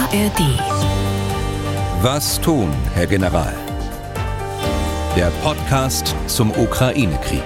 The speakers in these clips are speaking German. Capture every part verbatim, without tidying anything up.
R D. Was tun, Herr General? Der Podcast zum Ukraine-Krieg.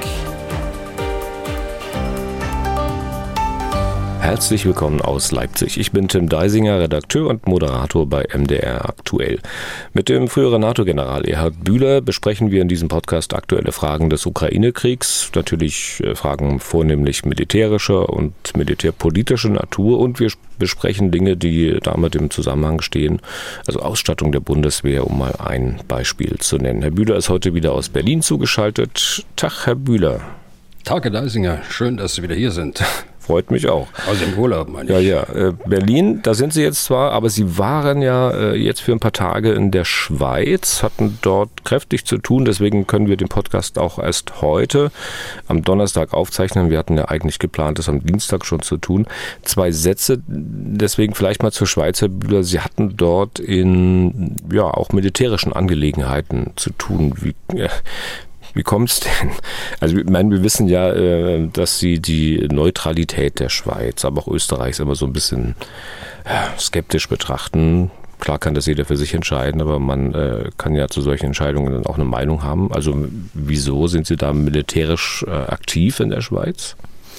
Herzlich willkommen aus Leipzig. Ich bin Tim Deisinger, Redakteur und Moderator bei M D R Aktuell. Mit dem früheren NATO-General Erhard Bühler besprechen wir in diesem Podcast aktuelle Fragen des Ukraine-Kriegs, natürlich Fragen vornehmlich militärischer und militärpolitischer Natur, und wir besprechen Dinge, die damit im Zusammenhang stehen, also Ausstattung der Bundeswehr, um mal ein Beispiel zu nennen. Herr Bühler ist heute wieder aus Berlin zugeschaltet. Tag, Herr Bühler. Tag, Herr Deisinger. Schön, dass Sie wieder hier sind. Freut mich auch. Aus dem Urlaub, meine ich. Ja, ja. Berlin, da sind Sie jetzt zwar, aber Sie waren ja jetzt für ein paar Tage in der Schweiz, hatten dort kräftig zu tun. Deswegen können wir den Podcast auch erst heute am Donnerstag aufzeichnen. Wir hatten ja eigentlich geplant, das am Dienstag schon zu tun. Zwei Sätze, deswegen vielleicht mal zur Schweiz, Herr Bühler. Sie hatten dort in, ja, auch militärischen Angelegenheiten zu tun. Wie... Ja, Wie kommt es denn? Also ich meine, wir wissen ja, dass Sie die Neutralität der Schweiz, aber auch Österreichs immer so ein bisschen skeptisch betrachten. Klar kann das jeder für sich entscheiden, aber man kann ja zu solchen Entscheidungen dann auch eine Meinung haben. Also wieso sind Sie da militärisch aktiv in der Schweiz?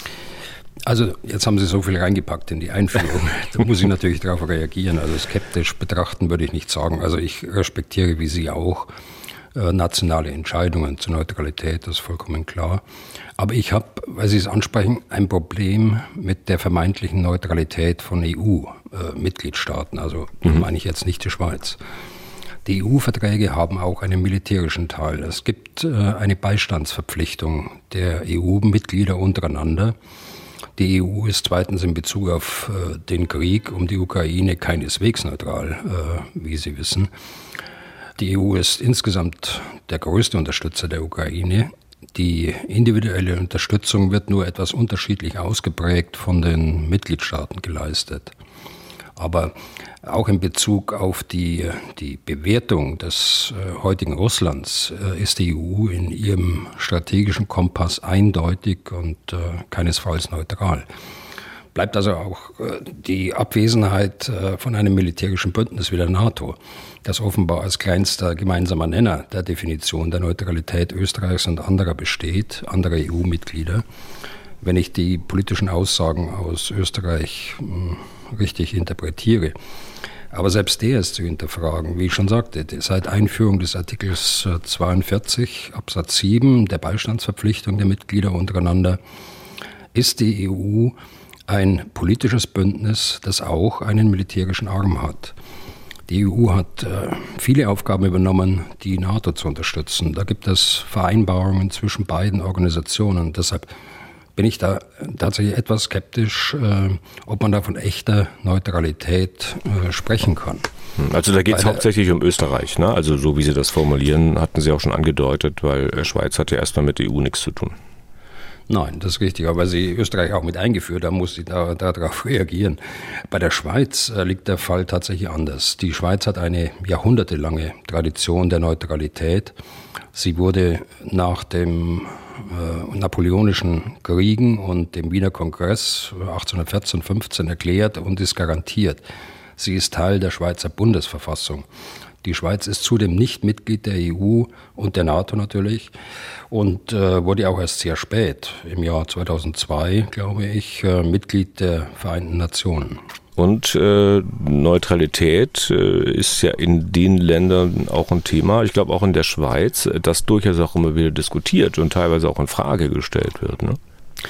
Also jetzt haben Sie so viel reingepackt in die Einführung. Da muss ich natürlich darauf reagieren. Also skeptisch betrachten würde ich nicht sagen. Also ich respektiere, wie Sie auch, nationale Entscheidungen zur Neutralität, das ist vollkommen klar. Aber ich habe, weil Sie es ansprechen, ein Problem mit der vermeintlichen Neutralität von E U-Mitgliedstaaten. Also mhm. meine ich jetzt nicht die Schweiz. Die E U-Verträge haben auch einen militärischen Teil. Es gibt eine Beistandsverpflichtung der E U-Mitglieder untereinander. Die E U ist zweitens in Bezug auf den Krieg um die Ukraine keineswegs neutral, wie Sie wissen. Die E U ist insgesamt der größte Unterstützer der Ukraine. Die individuelle Unterstützung wird nur etwas unterschiedlich ausgeprägt von den Mitgliedstaaten geleistet. Aber auch in Bezug auf die, die Bewertung des äh, heutigen Russlands äh, ist die E U in ihrem strategischen Kompass eindeutig und äh, keinesfalls neutral. Bleibt also auch äh, die Abwesenheit äh, von einem militärischen Bündnis wie der NATO, das offenbar als kleinster gemeinsamer Nenner der Definition der Neutralität Österreichs und anderer besteht, anderer E U-Mitglieder. Wenn ich die politischen Aussagen aus Österreich mh, richtig interpretiere. Aber selbst der ist zu hinterfragen. Wie ich schon sagte, seit Einführung des Artikels zweiundvierzig Absatz sieben der Beistandsverpflichtung der Mitglieder untereinander ist die E U ein politisches Bündnis, das auch einen militärischen Arm hat. Die E U hat äh, viele Aufgaben übernommen, die NATO zu unterstützen. Da gibt es Vereinbarungen zwischen beiden Organisationen. Deshalb bin ich da tatsächlich etwas skeptisch, äh, ob man da von echter Neutralität äh, sprechen kann. Also da geht es hauptsächlich um Österreich, ne? Also so wie Sie das formulieren, hatten Sie auch schon angedeutet, weil äh, Schweiz hat ja erstmal mit der E U nichts zu tun. Nein, das ist richtig. Aber weil Sie Österreich auch mit eingeführt haben, muss ich da, da darauf reagieren. Bei der Schweiz äh, liegt der Fall tatsächlich anders. Die Schweiz hat eine jahrhundertelange Tradition der Neutralität. Sie wurde nach dem äh, napoleonischen Kriegen und dem Wiener Kongress achtzehnhundertvierzehn fünfzehn erklärt und ist garantiert. Sie ist Teil der Schweizer Bundesverfassung. Die Schweiz ist zudem nicht Mitglied der E U und der NATO natürlich und äh, wurde auch erst sehr spät, im Jahr zweitausendzwei, glaube ich, äh, Mitglied der Vereinten Nationen. Und äh, Neutralität äh, ist ja in den Ländern auch ein Thema, ich glaube auch in der Schweiz, das durchaus auch immer wieder diskutiert und teilweise auch in Frage gestellt wird, ne?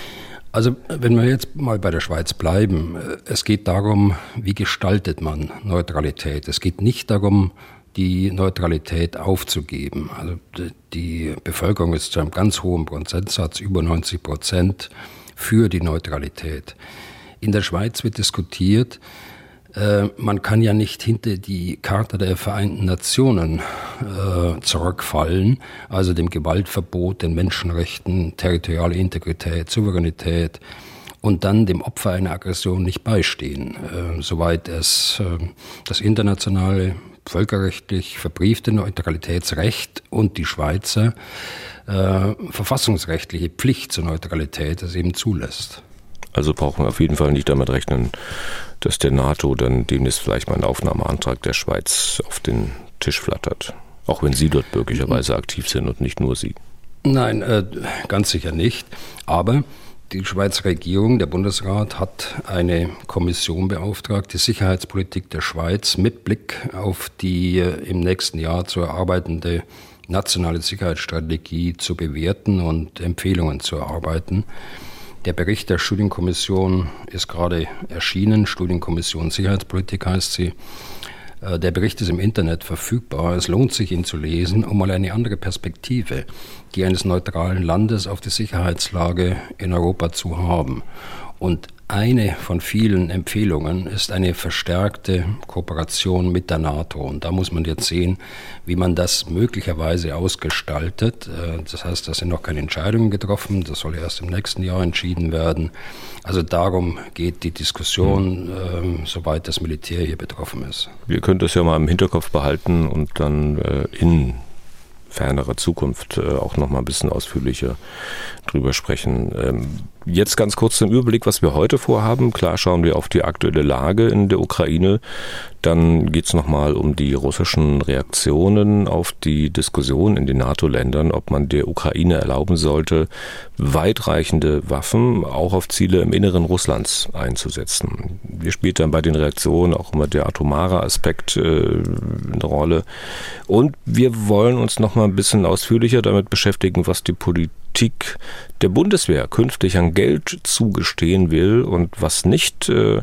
Also wenn wir jetzt mal bei der Schweiz bleiben, es geht darum, wie gestaltet man Neutralität. Es geht nicht darum, die Neutralität aufzugeben. Also die Bevölkerung ist zu einem ganz hohen Prozentsatz, über neunzig Prozent, für die Neutralität. In der Schweiz wird diskutiert, äh, man kann ja nicht hinter die Charta der Vereinten Nationen äh, zurückfallen, also dem Gewaltverbot, den Menschenrechten, territoriale Integrität, Souveränität und dann dem Opfer einer Aggression nicht beistehen, äh, soweit es äh, das internationale völkerrechtlich verbriefte Neutralitätsrecht und die Schweizer äh, verfassungsrechtliche Pflicht zur Neutralität es eben zulässt. Also brauchen wir auf jeden Fall nicht damit rechnen, dass der NATO dann demnächst vielleicht mal ein Aufnahmeantrag der Schweiz auf den Tisch flattert. Auch wenn Sie dort möglicherweise aktiv sind und nicht nur Sie. Nein, äh, ganz sicher nicht. Aber die Schweizer Regierung, der Bundesrat, hat eine Kommission beauftragt, die Sicherheitspolitik der Schweiz mit Blick auf die äh, im nächsten Jahr zu erarbeitende nationale Sicherheitsstrategie zu bewerten und Empfehlungen zu erarbeiten. Der Bericht der Studienkommission ist gerade erschienen. Studienkommission Sicherheitspolitik heißt sie. Der Bericht ist im Internet verfügbar. Es lohnt sich, ihn zu lesen, um mal eine andere Perspektive, die eines neutralen Landes auf die Sicherheitslage in Europa zu haben. Und eine von vielen Empfehlungen ist eine verstärkte Kooperation mit der NATO. Und da muss man jetzt sehen, wie man das möglicherweise ausgestaltet. Das heißt, da sind noch keine Entscheidungen getroffen. Das soll erst im nächsten Jahr entschieden werden. Also darum geht die Diskussion, mhm. äh, soweit das Militär hier betroffen ist. Wir können das ja mal im Hinterkopf behalten und dann äh, in fernerer Zukunft äh, auch noch mal ein bisschen ausführlicher drüber sprechen. Ähm, jetzt ganz kurz den Überblick, was wir heute vorhaben. Klar schauen wir auf die aktuelle Lage in der Ukraine. Dann geht es nochmal um die russischen Reaktionen auf die Diskussion in den NATO-Ländern, ob man der Ukraine erlauben sollte, weitreichende Waffen auch auf Ziele im Inneren Russlands einzusetzen. Hier spielt dann bei den Reaktionen auch immer der atomare Aspekt äh, eine Rolle. Und wir wollen uns nochmal ein bisschen ausführlicher damit beschäftigen, was die Politik der Bundeswehr künftig an Geld zugestehen will und was nicht. Äh,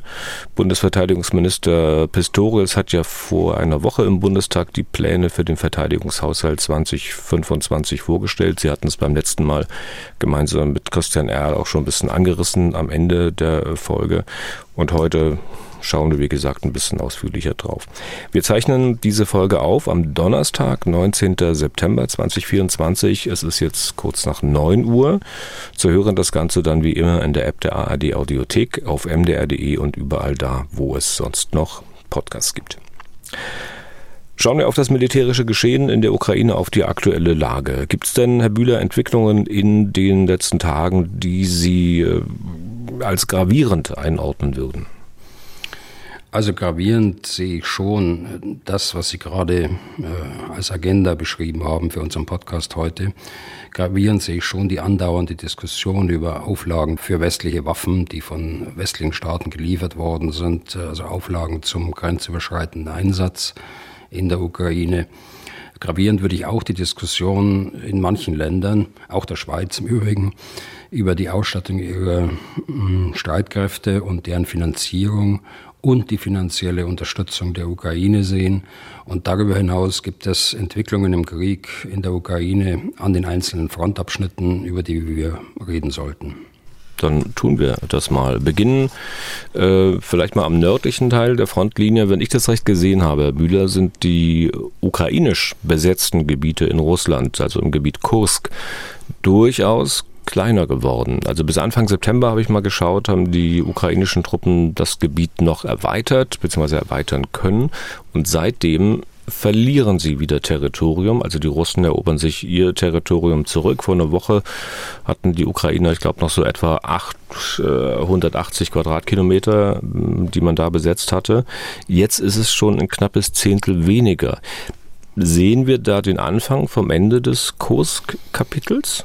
Bundesverteidigungsminister Pistorius hat ja vor einer Woche im Bundestag die Pläne für den Verteidigungshaushalt zwanzig fünfundzwanzig vorgestellt. Sie hatten es beim letzten Mal gemeinsam mit Christian Erl auch schon ein bisschen angerissen am Ende der Folge. Und heute schauen wir, wie gesagt, ein bisschen ausführlicher drauf. Wir zeichnen diese Folge auf am Donnerstag, neunzehnten September zweitausendvierundzwanzig. Es ist jetzt kurz nach neun Uhr. Zu hören das Ganze dann wie immer in der App der A R D Audiothek, auf m d r punkt d e und überall da, wo es sonst noch Podcasts gibt. Schauen wir auf das militärische Geschehen in der Ukraine, auf die aktuelle Lage. Gibt es denn, Herr Bühler, Entwicklungen in den letzten Tagen, die Sie äh, als gravierend einordnen würden? Also gravierend sehe ich schon das, was Sie gerade äh, als Agenda beschrieben haben für unseren Podcast heute. Gravierend sehe ich schon die andauernde Diskussion über Auflagen für westliche Waffen, die von westlichen Staaten geliefert worden sind, also Auflagen zum grenzüberschreitenden Einsatz in der Ukraine. Gravierend würde ich auch die Diskussion in manchen Ländern, auch der Schweiz im Übrigen, über die Ausstattung ihrer äh, Streitkräfte und deren Finanzierung und die finanzielle Unterstützung der Ukraine sehen. Und darüber hinaus gibt es Entwicklungen im Krieg in der Ukraine an den einzelnen Frontabschnitten, über die wir reden sollten. Dann tun wir das mal. Beginnen äh, vielleicht mal am nördlichen Teil der Frontlinie. Wenn ich das recht gesehen habe, Herr Bühler, sind die ukrainisch besetzten Gebiete in Russland, also im Gebiet Kursk, durchaus kleiner geworden. Also bis Anfang September habe ich mal geschaut, haben die ukrainischen Truppen das Gebiet noch erweitert bzw. erweitern können und seitdem verlieren sie wieder Territorium. Also die Russen erobern sich ihr Territorium zurück. Vor einer Woche hatten die Ukrainer, ich glaube, noch so etwa achthundertachtzig Quadratkilometer, die man da besetzt hatte. Jetzt ist es schon ein knappes Zehntel weniger. Sehen wir da den Anfang vom Ende des Kursk-Kapitels?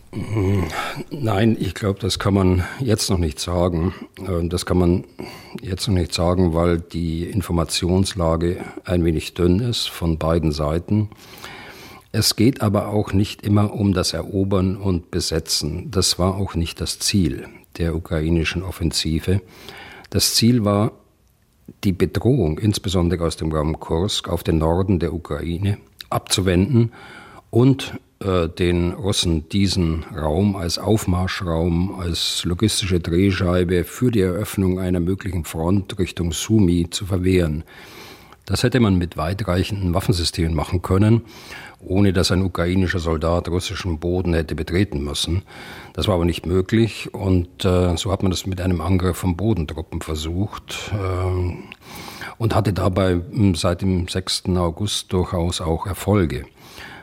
Nein, ich glaube, das kann man jetzt noch nicht sagen. Das kann man jetzt noch nicht sagen, weil die Informationslage ein wenig dünn ist von beiden Seiten. Es geht aber auch nicht immer um das Erobern und Besetzen. Das war auch nicht das Ziel der ukrainischen Offensive. Das Ziel war, die Bedrohung, insbesondere aus dem Raum Kursk, auf den Norden der Ukraine abzuwenden und den Russen diesen Raum als Aufmarschraum, als logistische Drehscheibe für die Eröffnung einer möglichen Front Richtung Sumy zu verwehren. Das hätte man mit weitreichenden Waffensystemen machen können, ohne dass ein ukrainischer Soldat russischen Boden hätte betreten müssen. Das war aber nicht möglich und äh, so hat man das mit einem Angriff von Bodentruppen versucht äh, und hatte dabei seit dem sechsten August durchaus auch Erfolge.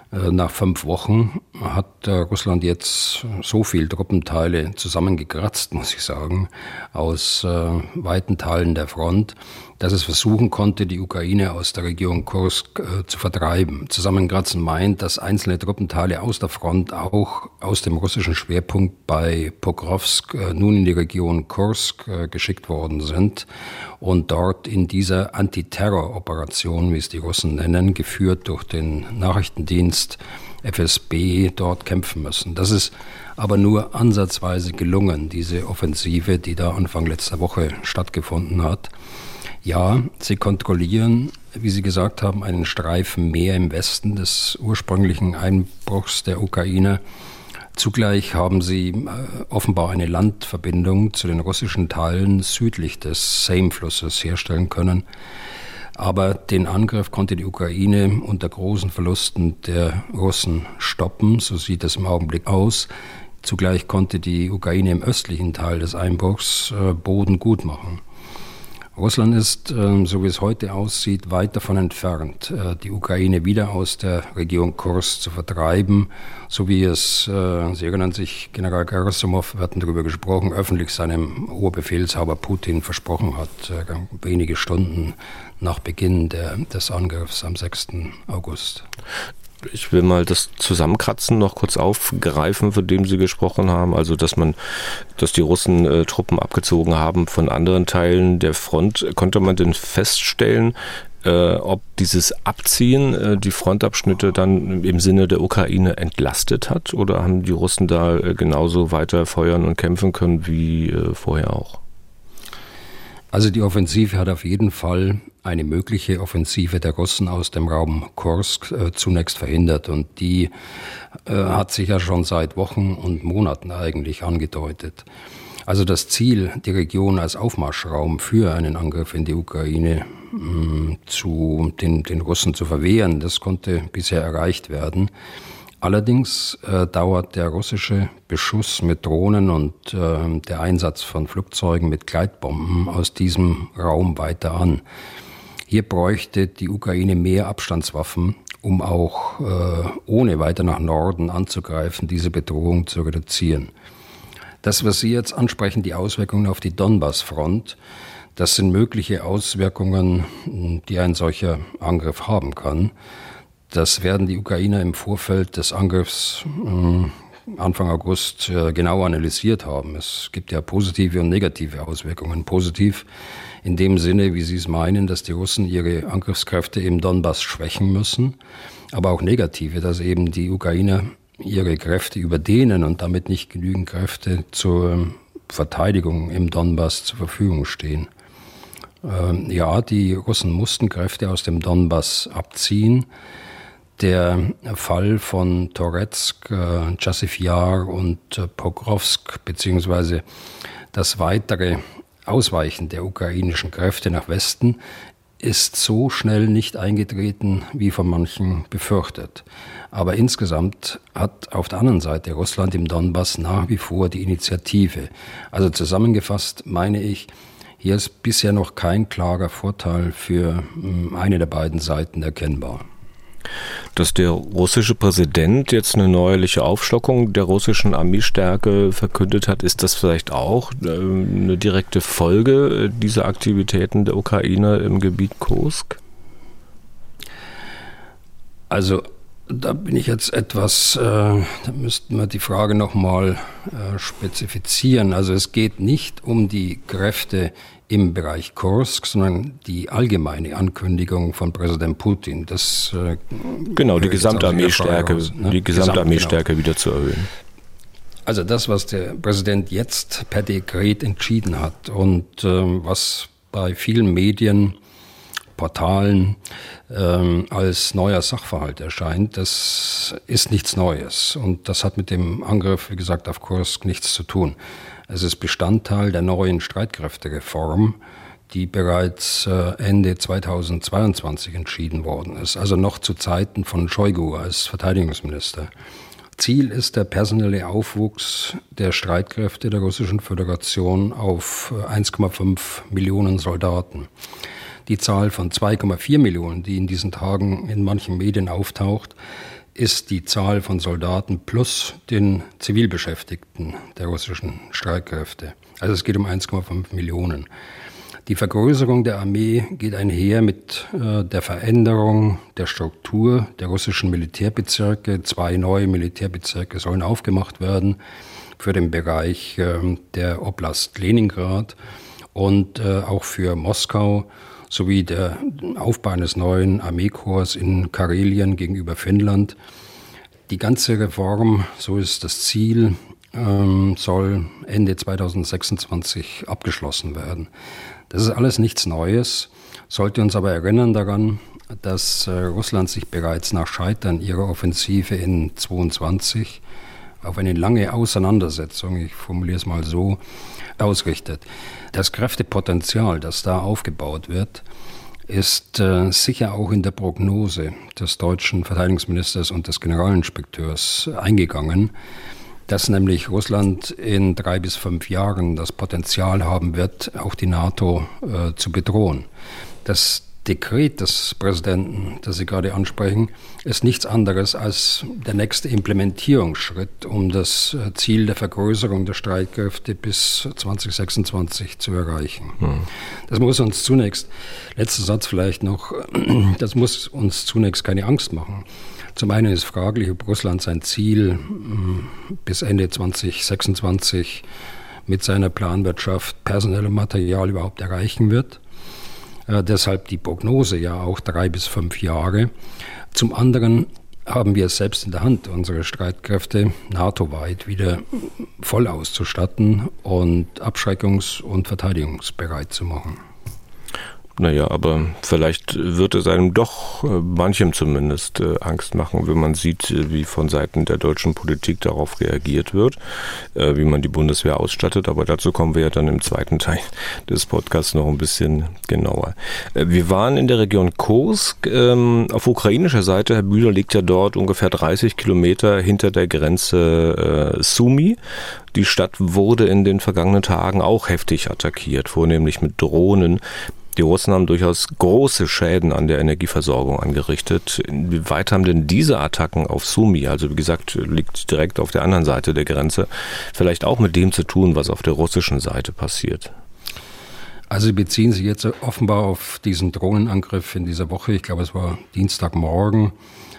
Nach fünf Wochen hat Russland jetzt so viel Truppenteile zusammengekratzt, muss ich sagen, aus äh, weiten Teilen der Front, dass es versuchen konnte, die Ukraine aus der Region Kursk äh, zu vertreiben. Zusammenkratzen meint, dass einzelne Truppenteile aus der Front auch aus dem russischen Schwerpunkt bei Pokrovsk äh, nun in die Region Kursk äh, geschickt worden sind und dort in dieser Antiterror-Operation, wie es die Russen nennen, geführt durch den Nachrichtendienst F S B, dort kämpfen müssen. Das ist aber nur ansatzweise gelungen, diese Offensive, die da Anfang letzter Woche stattgefunden hat. Ja, sie kontrollieren, wie Sie gesagt haben, einen Streifen mehr im Westen des ursprünglichen Einbruchs der Ukraine. Zugleich haben sie äh, offenbar eine Landverbindung zu den russischen Teilen südlich des Seim-Flusses herstellen können. Aber den Angriff konnte die Ukraine unter großen Verlusten der Russen stoppen, so sieht es im Augenblick aus. Zugleich konnte die Ukraine im östlichen Teil des Einbruchs äh, Boden gut machen. Russland ist, äh, so wie es heute aussieht, weit davon entfernt, äh, die Ukraine wieder aus der Region Kursk zu vertreiben, so wie es, äh, Sie erinnern sich, General Gerasimov, wir hatten darüber gesprochen, öffentlich seinem Oberbefehlshaber Putin versprochen hat, äh, wenige Stunden nach Beginn der, des Angriffs am sechsten August. Ich will mal das Zusammenkratzen noch kurz aufgreifen, von dem Sie gesprochen haben. Also, dass man, dass die Russen äh, Truppen abgezogen haben von anderen Teilen der Front. Konnte man denn feststellen, äh, ob dieses Abziehen äh, die Frontabschnitte dann im Sinne der Ukraine entlastet hat? Oder haben die Russen da äh, genauso weiter feuern und kämpfen können wie äh, vorher auch? Also die Offensive hat auf jeden Fall eine mögliche Offensive der Russen aus dem Raum Kursk äh, zunächst verhindert. Und die äh, hat sich ja schon seit Wochen und Monaten eigentlich angedeutet. Also das Ziel, die Region als Aufmarschraum für einen Angriff in die Ukraine mh, zu den, den Russen zu verwehren, das konnte bisher erreicht werden. Allerdings äh, dauert der russische Beschuss mit Drohnen und äh, der Einsatz von Flugzeugen mit Gleitbomben aus diesem Raum weiter an. Hier bräuchte die Ukraine mehr Abstandswaffen, um auch äh, ohne weiter nach Norden anzugreifen, diese Bedrohung zu reduzieren. Das, was Sie jetzt ansprechen, die Auswirkungen auf die Donbass-Front, das sind mögliche Auswirkungen, die ein solcher Angriff haben kann. Das werden die Ukrainer im Vorfeld des Angriffs äh, Anfang August äh, genau analysiert haben. Es gibt ja positive und negative Auswirkungen. Positiv in dem Sinne, wie Sie es meinen, dass die Russen ihre Angriffskräfte im Donbass schwächen müssen, aber auch negative, dass eben die Ukrainer ihre Kräfte überdehnen und damit nicht genügend Kräfte zur Verteidigung im Donbass zur Verfügung stehen. Äh, ja, die Russen mussten Kräfte aus dem Donbass abziehen. Der Fall von Toretsk, äh, Chasiv Yar und äh, Pokrovsk, beziehungsweise das weitere Ausweichen der ukrainischen Kräfte nach Westen, ist so schnell nicht eingetreten, wie von manchen befürchtet. Aber insgesamt hat auf der anderen Seite Russland im Donbass nach wie vor die Initiative. Also zusammengefasst meine ich, hier ist bisher noch kein klarer Vorteil für mh, eine der beiden Seiten erkennbar. Dass der russische Präsident jetzt eine neuerliche Aufstockung der russischen Armeestärke verkündet hat, ist das vielleicht auch eine direkte Folge dieser Aktivitäten der Ukraine im Gebiet Kursk? Also da bin ich jetzt etwas, äh, da müssten wir die Frage nochmal äh, spezifizieren. Also es geht nicht um die Kräfte im Bereich Kursk, sondern die allgemeine Ankündigung von Präsident Putin. Das, äh, genau, die Gesamtarmeestärke, ne? die Gesamtarmeestärke genau. wieder zu erhöhen. Also das, was der Präsident jetzt per Dekret entschieden hat und ähm, was bei vielen Medien, Portalen ähm, als neuer Sachverhalt erscheint, das ist nichts Neues. Und das hat mit dem Angriff, wie gesagt, auf Kursk nichts zu tun. Es ist Bestandteil der neuen Streitkräftereform, die bereits äh, Ende zweitausendzweiundzwanzig entschieden worden ist, also noch zu Zeiten von Shoigu als Verteidigungsminister. Ziel ist der personelle Aufwuchs der Streitkräfte der Russischen Föderation auf eins Komma fünf Millionen Soldaten. Die Zahl von zwei Komma vier Millionen, die in diesen Tagen in manchen Medien auftaucht, ist die Zahl von Soldaten plus den Zivilbeschäftigten der russischen Streitkräfte. Also es geht um eins Komma fünf Millionen. Die Vergrößerung der Armee geht einher mit äh, der Veränderung der Struktur der russischen Militärbezirke. Zwei neue Militärbezirke sollen aufgemacht werden für den Bereich äh, der Oblast Leningrad und äh, auch für Moskau sowie der Aufbau eines neuen Armeekorps in Karelien gegenüber Finnland. Die ganze Reform, so ist das Ziel, ähm, soll Ende zweitausendsechsundzwanzig abgeschlossen werden. Das ist alles nichts Neues, sollte uns aber erinnern daran, dass äh, Russland sich bereits nach Scheitern ihrer Offensive in zweiundzwanzig auf eine lange Auseinandersetzung, ich formuliere es mal so, ausrichtet. Das Kräftepotenzial, das da aufgebaut wird, ist äh, sicher auch in der Prognose des deutschen Verteidigungsministers und des Generalinspekteurs eingegangen, dass nämlich Russland in drei bis fünf Jahren das Potenzial haben wird, auch die NATO äh, zu bedrohen. Das Dekret des Präsidenten, das Sie gerade ansprechen, ist nichts anderes als der nächste Implementierungsschritt, um das Ziel der Vergrößerung der Streitkräfte bis zweitausendsechsundzwanzig zu erreichen. Hm. Das muss uns zunächst, letzter Satz vielleicht noch, das muss uns zunächst keine Angst machen. Zum einen ist fraglich, ob Russland sein Ziel bis Ende zweitausendsechsundzwanzig mit seiner Planwirtschaft personellem Material überhaupt erreichen wird. Äh, deshalb die Prognose ja auch drei bis fünf Jahre. Zum anderen haben wir es selbst in der Hand, unsere Streitkräfte NATO-weit wieder voll auszustatten und abschreckungs- und verteidigungsbereit zu machen. Naja, aber vielleicht wird es einem doch, manchem zumindest, Angst machen, wenn man sieht, wie von Seiten der deutschen Politik darauf reagiert wird, wie man die Bundeswehr ausstattet. Aber dazu kommen wir ja dann im zweiten Teil des Podcasts noch ein bisschen genauer. Wir waren in der Region Kursk. Auf ukrainischer Seite, Herr Bühler, liegt ja dort ungefähr dreißig Kilometer hinter der Grenze Sumy. Die Stadt wurde in den vergangenen Tagen auch heftig attackiert, vornehmlich mit Drohnen. Die Russen haben durchaus große Schäden an der Energieversorgung angerichtet. Inwieweit haben denn diese Attacken auf Sumy, also wie gesagt, liegt direkt auf der anderen Seite der Grenze, vielleicht auch mit dem zu tun, was auf der russischen Seite passiert? Also Sie beziehen sich jetzt offenbar auf diesen Drohnenangriff in dieser Woche, ich glaube es war Dienstagmorgen,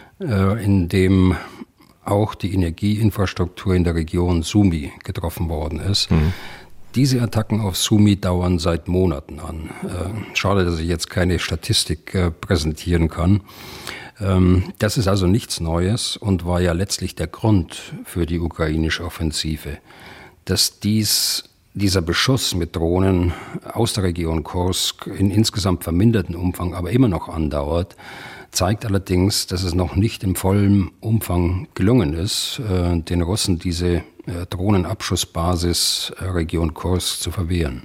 in dem auch die Energieinfrastruktur in der Region Sumy getroffen worden ist. Mhm. Diese Attacken auf Sumy dauern seit Monaten an. Äh, schade, dass ich jetzt keine Statistik äh, präsentieren kann. Ähm, das ist also nichts Neues und war ja letztlich der Grund für die ukrainische Offensive. Dass dies, dieser Beschuss mit Drohnen aus der Region Kursk in insgesamt verminderten Umfang aber immer noch andauert, zeigt allerdings, dass es noch nicht im vollen Umfang gelungen ist, äh, den Russen diese äh, Drohnenabschussbasis äh, Region Kursk zu verwehren.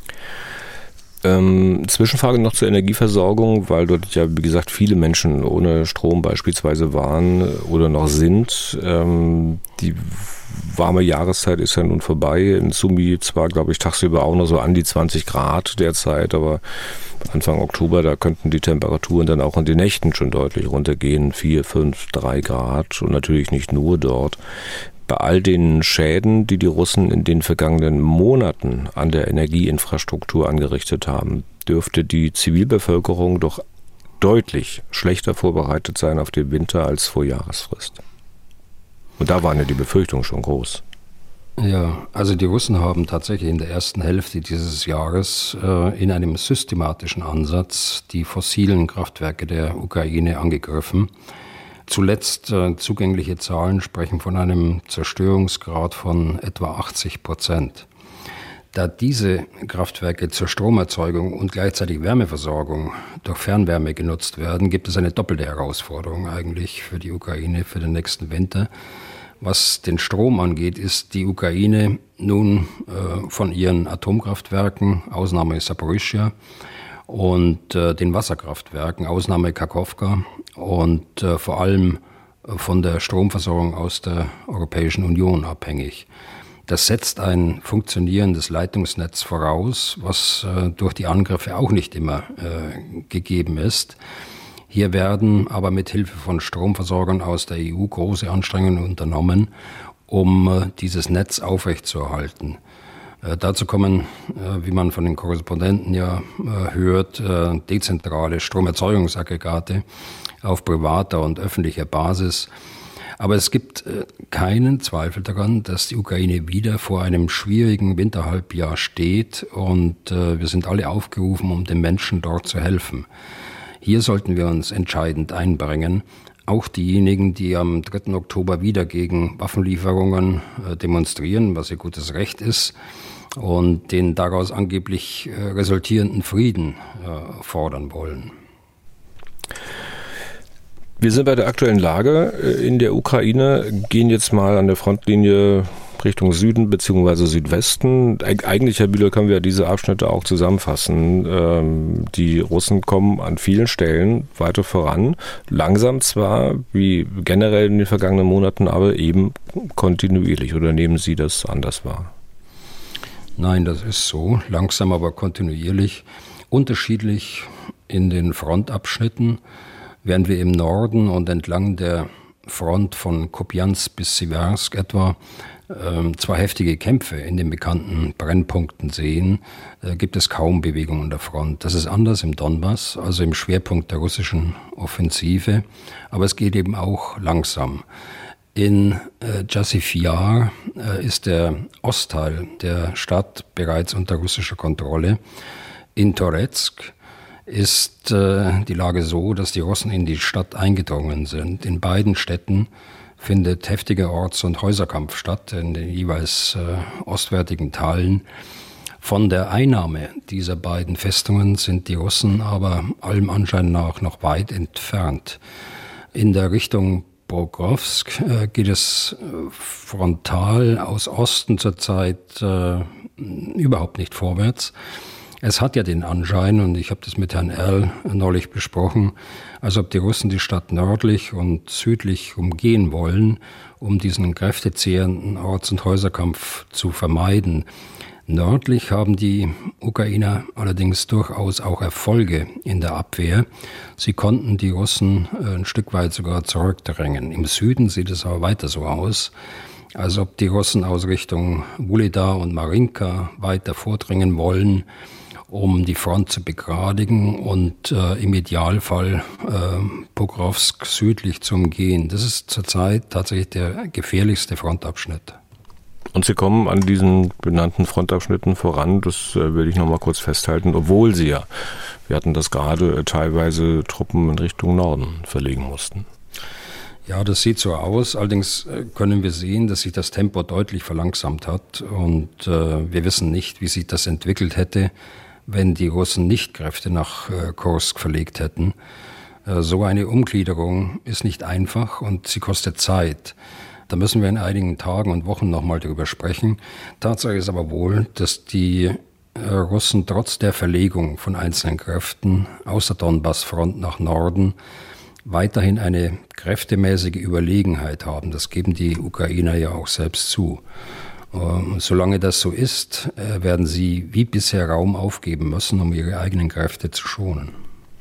Ähm, Zwischenfrage noch zur Energieversorgung, weil dort ja, wie gesagt, viele Menschen ohne Strom beispielsweise waren oder noch sind. Ähm, die warme Jahreszeit ist ja nun vorbei. In Sumy zwar, glaube ich, tagsüber auch noch so an die zwanzig Grad derzeit, aber Anfang Oktober, da könnten die Temperaturen dann auch in den Nächten schon deutlich runtergehen. vier, fünf, drei Grad und natürlich nicht nur dort. Bei all den Schäden, die die Russen in den vergangenen Monaten an der Energieinfrastruktur angerichtet haben, dürfte die Zivilbevölkerung doch deutlich schlechter vorbereitet sein auf den Winter als vor Jahresfrist. Und da waren ja die Befürchtungen schon groß. Ja, also die Russen haben tatsächlich in der ersten Hälfte dieses Jahres äh, in einem systematischen Ansatz die fossilen Kraftwerke der Ukraine angegriffen. Zuletzt äh, zugängliche Zahlen sprechen von einem Zerstörungsgrad von etwa achtzig Prozent. Da diese Kraftwerke zur Stromerzeugung und gleichzeitig Wärmeversorgung durch Fernwärme genutzt werden, gibt es eine doppelte Herausforderung eigentlich für die Ukraine für den nächsten Winter. Was den Strom angeht, ist die Ukraine nun äh, von ihren Atomkraftwerken, Ausnahme Saporischschja, und äh, den Wasserkraftwerken, Ausnahme Kakowka, und äh, vor allem von der Stromversorgung aus der Europäischen Union abhängig. Das setzt ein funktionierendes Leitungsnetz voraus, was äh, durch die Angriffe auch nicht immer äh, gegeben ist. Hier werden aber mit Hilfe von Stromversorgern aus der E U große Anstrengungen unternommen, um dieses Netz aufrechtzuerhalten. Äh, dazu kommen, äh, wie man von den Korrespondenten ja äh, hört, äh, dezentrale Stromerzeugungsaggregate auf privater und öffentlicher Basis. Aber es gibt äh, keinen Zweifel daran, dass die Ukraine wieder vor einem schwierigen Winterhalbjahr steht und äh, wir sind alle aufgerufen, um den Menschen dort zu helfen. Hier sollten wir uns entscheidend einbringen. Auch diejenigen, die am dritten Oktober wieder gegen Waffenlieferungen äh, demonstrieren, was ihr gutes Recht ist, und den daraus angeblich äh, resultierenden Frieden äh, fordern wollen. Wir sind bei der aktuellen Lage in der Ukraine, gehen jetzt mal an der Frontlinie Richtung Süden bzw. Südwesten. Eigentlich, Herr Bühler, können wir diese Abschnitte auch zusammenfassen. Die Russen kommen an vielen Stellen weiter voran. Langsam zwar, wie generell in den vergangenen Monaten, aber eben kontinuierlich. Oder nehmen Sie das anders wahr? Nein, das ist so. Langsam, aber kontinuierlich. Unterschiedlich in den Frontabschnitten. Während wir im Norden und entlang der Front von Kupiansk bis Siversk etwa äh, zwei heftige Kämpfe in den bekannten Brennpunkten sehen, äh, gibt es kaum Bewegung an der Front. Das ist anders im Donbass, also im Schwerpunkt der russischen Offensive, aber es geht eben auch langsam. In äh, Jassif Yar äh, ist der Ostteil der Stadt bereits unter russischer Kontrolle. In Toretsk ist äh, die Lage so, dass die Russen in die Stadt eingedrungen sind. In beiden Städten findet heftiger Orts- und Häuserkampf statt, in den jeweils äh, ostwärtigen Teilen. Von der Einnahme dieser beiden Festungen sind die Russen aber allem Anschein nach noch weit entfernt. In der Richtung Pokrovsk äh, geht es äh, frontal aus Osten zurzeit äh, überhaupt nicht vorwärts. Es hat ja den Anschein, und ich habe das mit Herrn Erl neulich besprochen, als ob die Russen die Stadt nördlich und südlich umgehen wollen, um diesen kräftezehrenden Orts- und Häuserkampf zu vermeiden. Nördlich haben die Ukrainer allerdings durchaus auch Erfolge in der Abwehr. Sie konnten die Russen ein Stück weit sogar zurückdrängen. Im Süden sieht es aber weiter so aus, als ob die Russen aus Richtung Wuhledar und Marinka weiter vordringen wollen, um die Front zu begradigen und äh, im Idealfall äh, Pokrovsk südlich zu umgehen. Das ist zurzeit tatsächlich der gefährlichste Frontabschnitt. Und Sie kommen an diesen benannten Frontabschnitten voran, das äh, will ich noch mal kurz festhalten, obwohl Sie ja, wir hatten das gerade, äh, teilweise Truppen in Richtung Norden verlegen mussten. Ja, das sieht so aus. Allerdings können wir sehen, dass sich das Tempo deutlich verlangsamt hat. Und äh, wir wissen nicht, wie sich das entwickelt hätte, wenn die Russen nicht Kräfte nach äh, Kursk verlegt hätten. Äh, so eine Umgliederung ist nicht einfach und sie kostet Zeit. Da müssen wir in einigen Tagen und Wochen nochmal darüber sprechen. Tatsache ist aber wohl, dass die äh, Russen trotz der Verlegung von einzelnen Kräften aus der Donbassfront nach Norden weiterhin eine kräftemäßige Überlegenheit haben. Das geben die Ukrainer ja auch selbst zu. Ähm, solange das so ist, äh, werden sie wie bisher Raum aufgeben müssen, um ihre eigenen Kräfte zu schonen.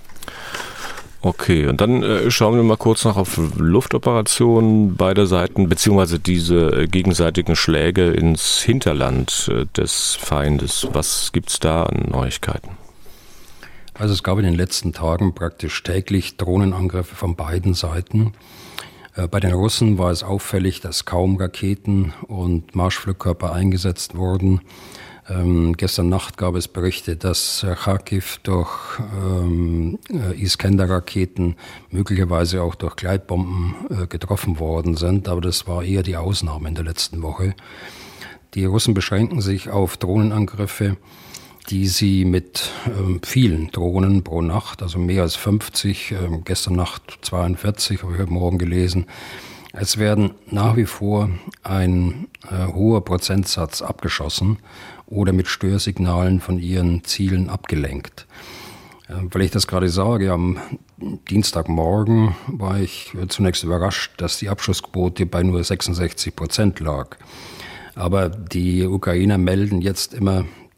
Okay, und dann äh, schauen wir mal kurz noch auf Luftoperationen beider Seiten, beziehungsweise diese äh, gegenseitigen Schläge ins Hinterland äh, des Feindes. Was gibt's da an Neuigkeiten? Also es gab in den letzten Tagen praktisch täglich Drohnenangriffe von beiden Seiten. Bei den Russen war es auffällig, dass kaum Raketen und Marschflugkörper eingesetzt wurden. Ähm, gestern Nacht gab es Berichte, dass Kharkiv durch ähm, Iskander-Raketen, möglicherweise auch durch Gleitbomben äh, getroffen worden sind. Aber das war eher die Ausnahme in der letzten Woche. Die Russen beschränken sich auf Drohnenangriffe, die sie mit ähm, vielen Drohnen pro Nacht, also mehr als fünfzig, ähm, gestern Nacht zweiundvierzig, habe ich heute Morgen gelesen. Es werden nach wie vor ein äh, hoher Prozentsatz abgeschossen oder mit Störsignalen von ihren Zielen abgelenkt. Äh, weil ich das gerade sage, am Dienstagmorgen war ich äh, zunächst überrascht, dass die Abschussquote bei nur sechsundsechzig Prozent lag. Aber die Ukrainer melden jetzt immer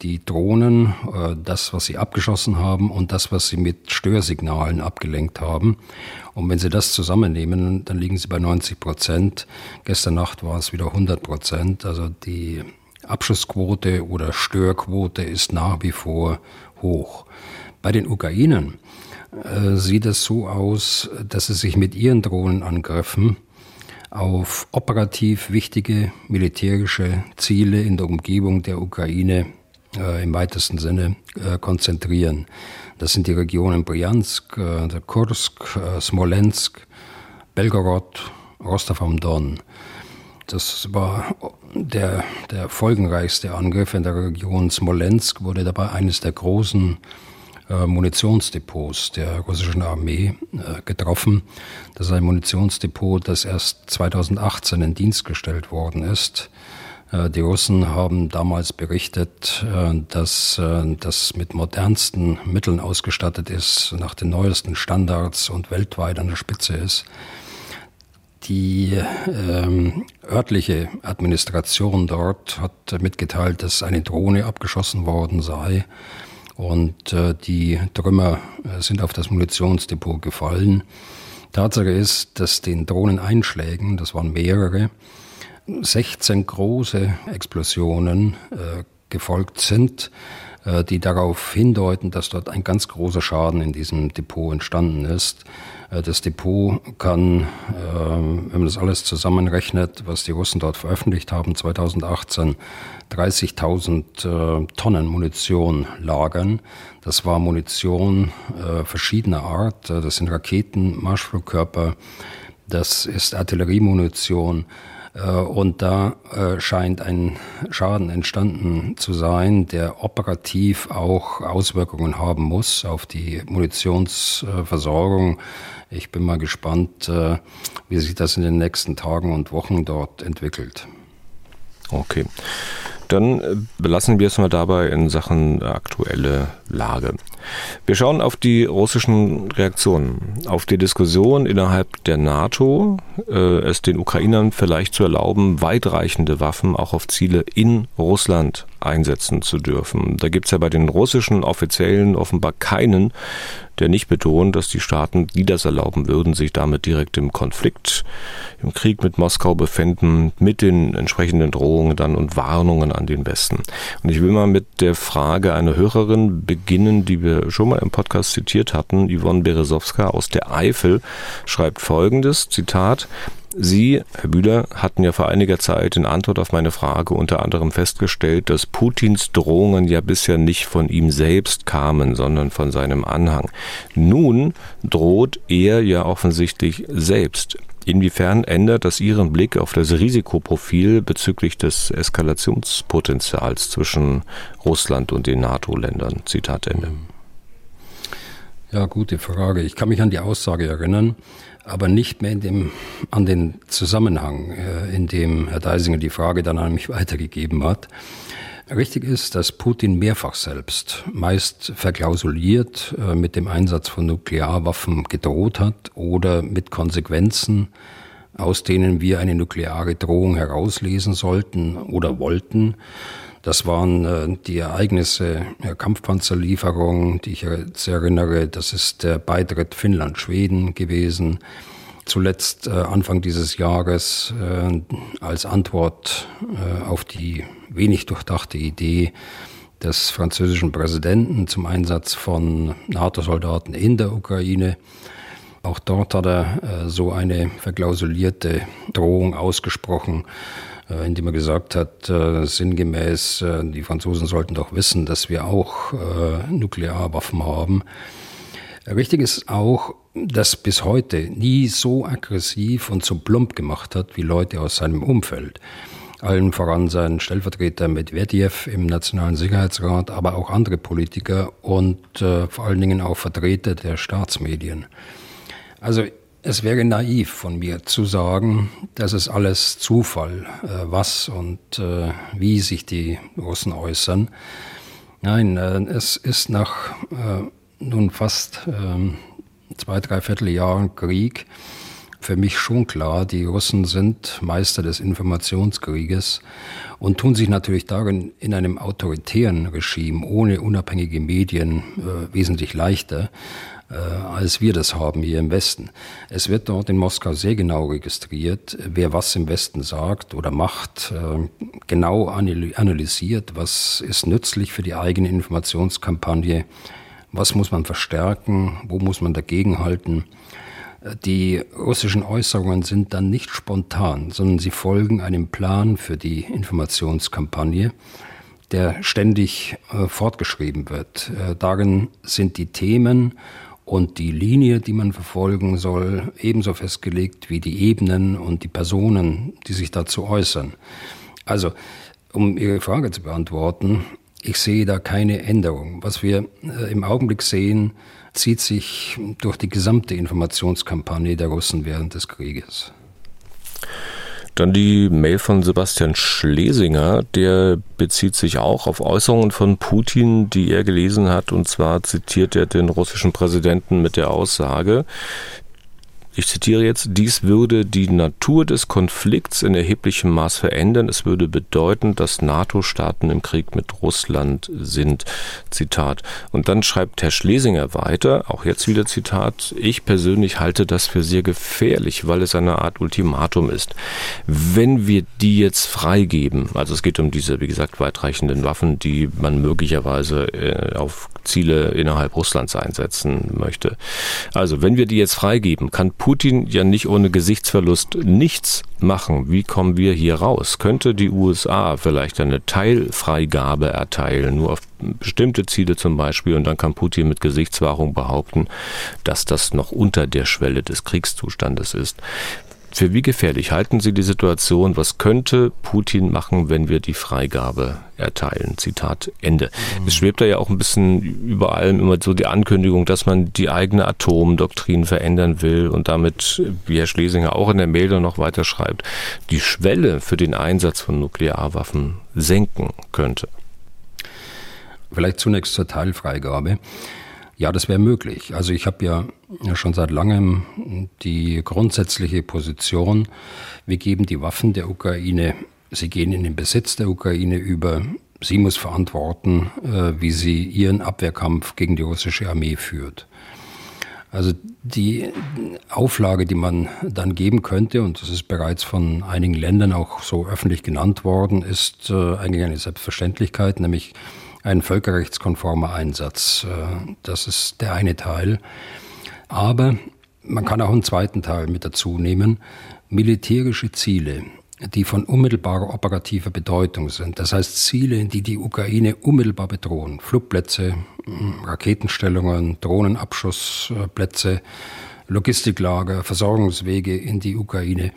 die Drohnen, das, was sie abgeschossen haben und das, was sie mit Störsignalen abgelenkt haben. Und wenn Sie das zusammennehmen, dann liegen Sie bei neunzig Prozent. Gestern Nacht war es wieder hundert Prozent. Also die Abschussquote oder Störquote ist nach wie vor hoch. Bei den Ukrainern äh, sieht es so aus, dass sie sich mit ihren Drohnenangriffen auf operativ wichtige militärische Ziele in der Umgebung der Ukraine äh, im weitesten Sinne äh, konzentrieren. Das sind die Regionen Bryansk, äh, der Kursk, äh, Smolensk, Belgorod, Rostov am Don. Das war der, der folgenreichste Angriff in der Region Smolensk, wurde dabei eines der großen äh, Munitionsdepots der russischen Armee äh, getroffen. Das ist ein Munitionsdepot, das erst zweitausendachtzehn in Dienst gestellt worden ist. Äh, die Russen haben damals berichtet, äh, dass äh, das mit modernsten Mitteln ausgestattet ist, nach den neuesten Standards und weltweit an der Spitze ist. Die ähm, örtliche Administration dort hat mitgeteilt, dass eine Drohne abgeschossen worden sei und äh, die Trümmer äh, sind auf das Munitionsdepot gefallen. Tatsache ist, dass den Drohneneinschlägen, das waren mehrere, sechzehn große Explosionen äh, gefolgt sind, äh, die darauf hindeuten, dass dort ein ganz großer Schaden in diesem Depot entstanden ist. Das Depot kann, wenn man das alles zusammenrechnet, was die Russen dort veröffentlicht haben, zweitausendachtzehn dreißigtausend Tonnen Munition lagern. Das war Munition verschiedener Art. Das sind Raketen, Marschflugkörper, das ist Artilleriemunition. Und da scheint ein Schaden entstanden zu sein, der operativ auch Auswirkungen haben muss auf die Munitionsversorgung. Ich bin mal gespannt, wie sich das in den nächsten Tagen und Wochen dort entwickelt. Okay, dann belassen wir es mal dabei in Sachen aktuelle Lage. Wir schauen auf die russischen Reaktionen, auf die Diskussion innerhalb der NATO, äh, es den Ukrainern vielleicht zu erlauben, weitreichende Waffen auch auf Ziele in Russland einsetzen zu dürfen. Da gibt es ja bei den russischen Offiziellen offenbar keinen, der nicht betont, dass die Staaten, die das erlauben würden, sich damit direkt im Konflikt, im Krieg mit Moskau befinden, mit den entsprechenden Drohungen dann und Warnungen an den Westen. Und ich will mal mit der Frage einer Hörerin beginnen, die wir schon mal im Podcast zitiert hatten. Yvonne Beresowska aus der Eifel schreibt Folgendes, Zitat: Sie, Herr Bühler, hatten ja vor einiger Zeit in Antwort auf meine Frage unter anderem festgestellt, dass Putins Drohungen ja bisher nicht von ihm selbst kamen, sondern von seinem Anhang. Nun droht er ja offensichtlich selbst. Inwiefern ändert das Ihren Blick auf das Risikoprofil bezüglich des Eskalationspotenzials zwischen Russland und den NATO-Ländern? Zitat Ende. Ja, gute Frage. Ich kann mich an die Aussage erinnern, aber nicht mehr in dem, an den Zusammenhang, in dem Herr Deisinger die Frage dann an mich weitergegeben hat. Richtig ist, dass Putin mehrfach selbst, meist verklausuliert, mit dem Einsatz von Nuklearwaffen gedroht hat oder mit Konsequenzen, aus denen wir eine nukleare Drohung herauslesen sollten oder wollten. Das waren äh, die Ereignisse der Kampfpanzerlieferung, die ich jetzt erinnere. Das ist der Beitritt Finnland-Schweden gewesen. Zuletzt äh, Anfang dieses Jahres äh, als Antwort äh, auf die wenig durchdachte Idee des französischen Präsidenten zum Einsatz von NATO-Soldaten in der Ukraine. Auch dort hat er äh, so eine verklausulierte Drohung ausgesprochen, indem er gesagt hat, äh, sinngemäß, äh, die Franzosen sollten doch wissen, dass wir auch äh, Nuklearwaffen haben. Richtig ist auch, dass bis heute nie so aggressiv und so plump gemacht hat wie Leute aus seinem Umfeld. Allen voran sein Stellvertreter Medvedev im Nationalen Sicherheitsrat, aber auch andere Politiker und äh, vor allen Dingen auch Vertreter der Staatsmedien. Also es wäre naiv von mir zu sagen, das ist alles Zufall, äh, was und äh, wie sich die Russen äußern. Nein, äh, es ist nach äh, nun fast äh, zwei, drei Vierteljahren Krieg für mich schon klar, die Russen sind Meister des Informationskrieges und tun sich natürlich darin in einem autoritären Regime ohne unabhängige Medien äh, wesentlich leichter, äh, als wir das haben hier im Westen. Es wird dort in Moskau sehr genau registriert, wer was im Westen sagt oder macht, äh, genau analysiert, was ist nützlich für die eigene Informationskampagne, was muss man verstärken, wo muss man dagegenhalten. Die russischen Äußerungen sind dann nicht spontan, sondern sie folgen einem Plan für die Informationskampagne, der ständig äh, fortgeschrieben wird. Äh, darin sind die Themen und die Linie, die man verfolgen soll, ebenso festgelegt wie die Ebenen und die Personen, die sich dazu äußern. Also, um Ihre Frage zu beantworten, ich sehe da keine Änderung. Was wir äh, im Augenblick sehen, zieht sich durch die gesamte Informationskampagne der Russen während des Krieges. Dann die Mail von Sebastian Schlesinger, der bezieht sich auch auf Äußerungen von Putin, die er gelesen hat, und zwar zitiert er den russischen Präsidenten mit der Aussage, ich zitiere jetzt, dies würde die Natur des Konflikts in erheblichem Maß verändern. Es würde bedeuten, dass NATO-Staaten im Krieg mit Russland sind. Zitat. Und dann schreibt Herr Schlesinger weiter, auch jetzt wieder Zitat, ich persönlich halte das für sehr gefährlich, weil es eine Art Ultimatum ist. Wenn wir die jetzt freigeben, also es geht um diese, wie gesagt, weitreichenden Waffen, die man möglicherweise äh, auf Ziele innerhalb Russlands einsetzen möchte. Also wenn wir die jetzt freigeben, kann Putin ja nicht ohne Gesichtsverlust nichts machen. Wie kommen wir hier raus? Könnte die U S A vielleicht eine Teilfreigabe erteilen, nur auf bestimmte Ziele zum Beispiel, und dann kann Putin mit Gesichtswahrung behaupten, dass das noch unter der Schwelle des Kriegszustandes ist. Für wie gefährlich halten Sie die Situation? Was könnte Putin machen, wenn wir die Freigabe erteilen? Zitat Ende. Mhm. Es schwebt da ja auch ein bisschen über allem immer so die Ankündigung, dass man die eigene Atomdoktrin verändern will und damit, wie Herr Schlesinger auch in der Mail noch weiter schreibt, die Schwelle für den Einsatz von Nuklearwaffen senken könnte. Vielleicht zunächst zur Teilfreigabe. Ja, das wäre möglich. Also ich habe ja schon seit langem die grundsätzliche Position, wir geben die Waffen der Ukraine, sie gehen in den Besitz der Ukraine über, sie muss verantworten, wie sie ihren Abwehrkampf gegen die russische Armee führt. Also die Auflage, die man dann geben könnte, und das ist bereits von einigen Ländern auch so öffentlich genannt worden, ist eigentlich eine Selbstverständlichkeit, nämlich ein völkerrechtskonformer Einsatz. Das ist der eine Teil. Aber man kann auch einen zweiten Teil mit dazu nehmen. Militärische Ziele, die von unmittelbarer operativer Bedeutung sind. Das heißt Ziele, die die Ukraine unmittelbar bedrohen. Flugplätze, Raketenstellungen, Drohnenabschussplätze, Logistiklager, Versorgungswege in die Ukraine.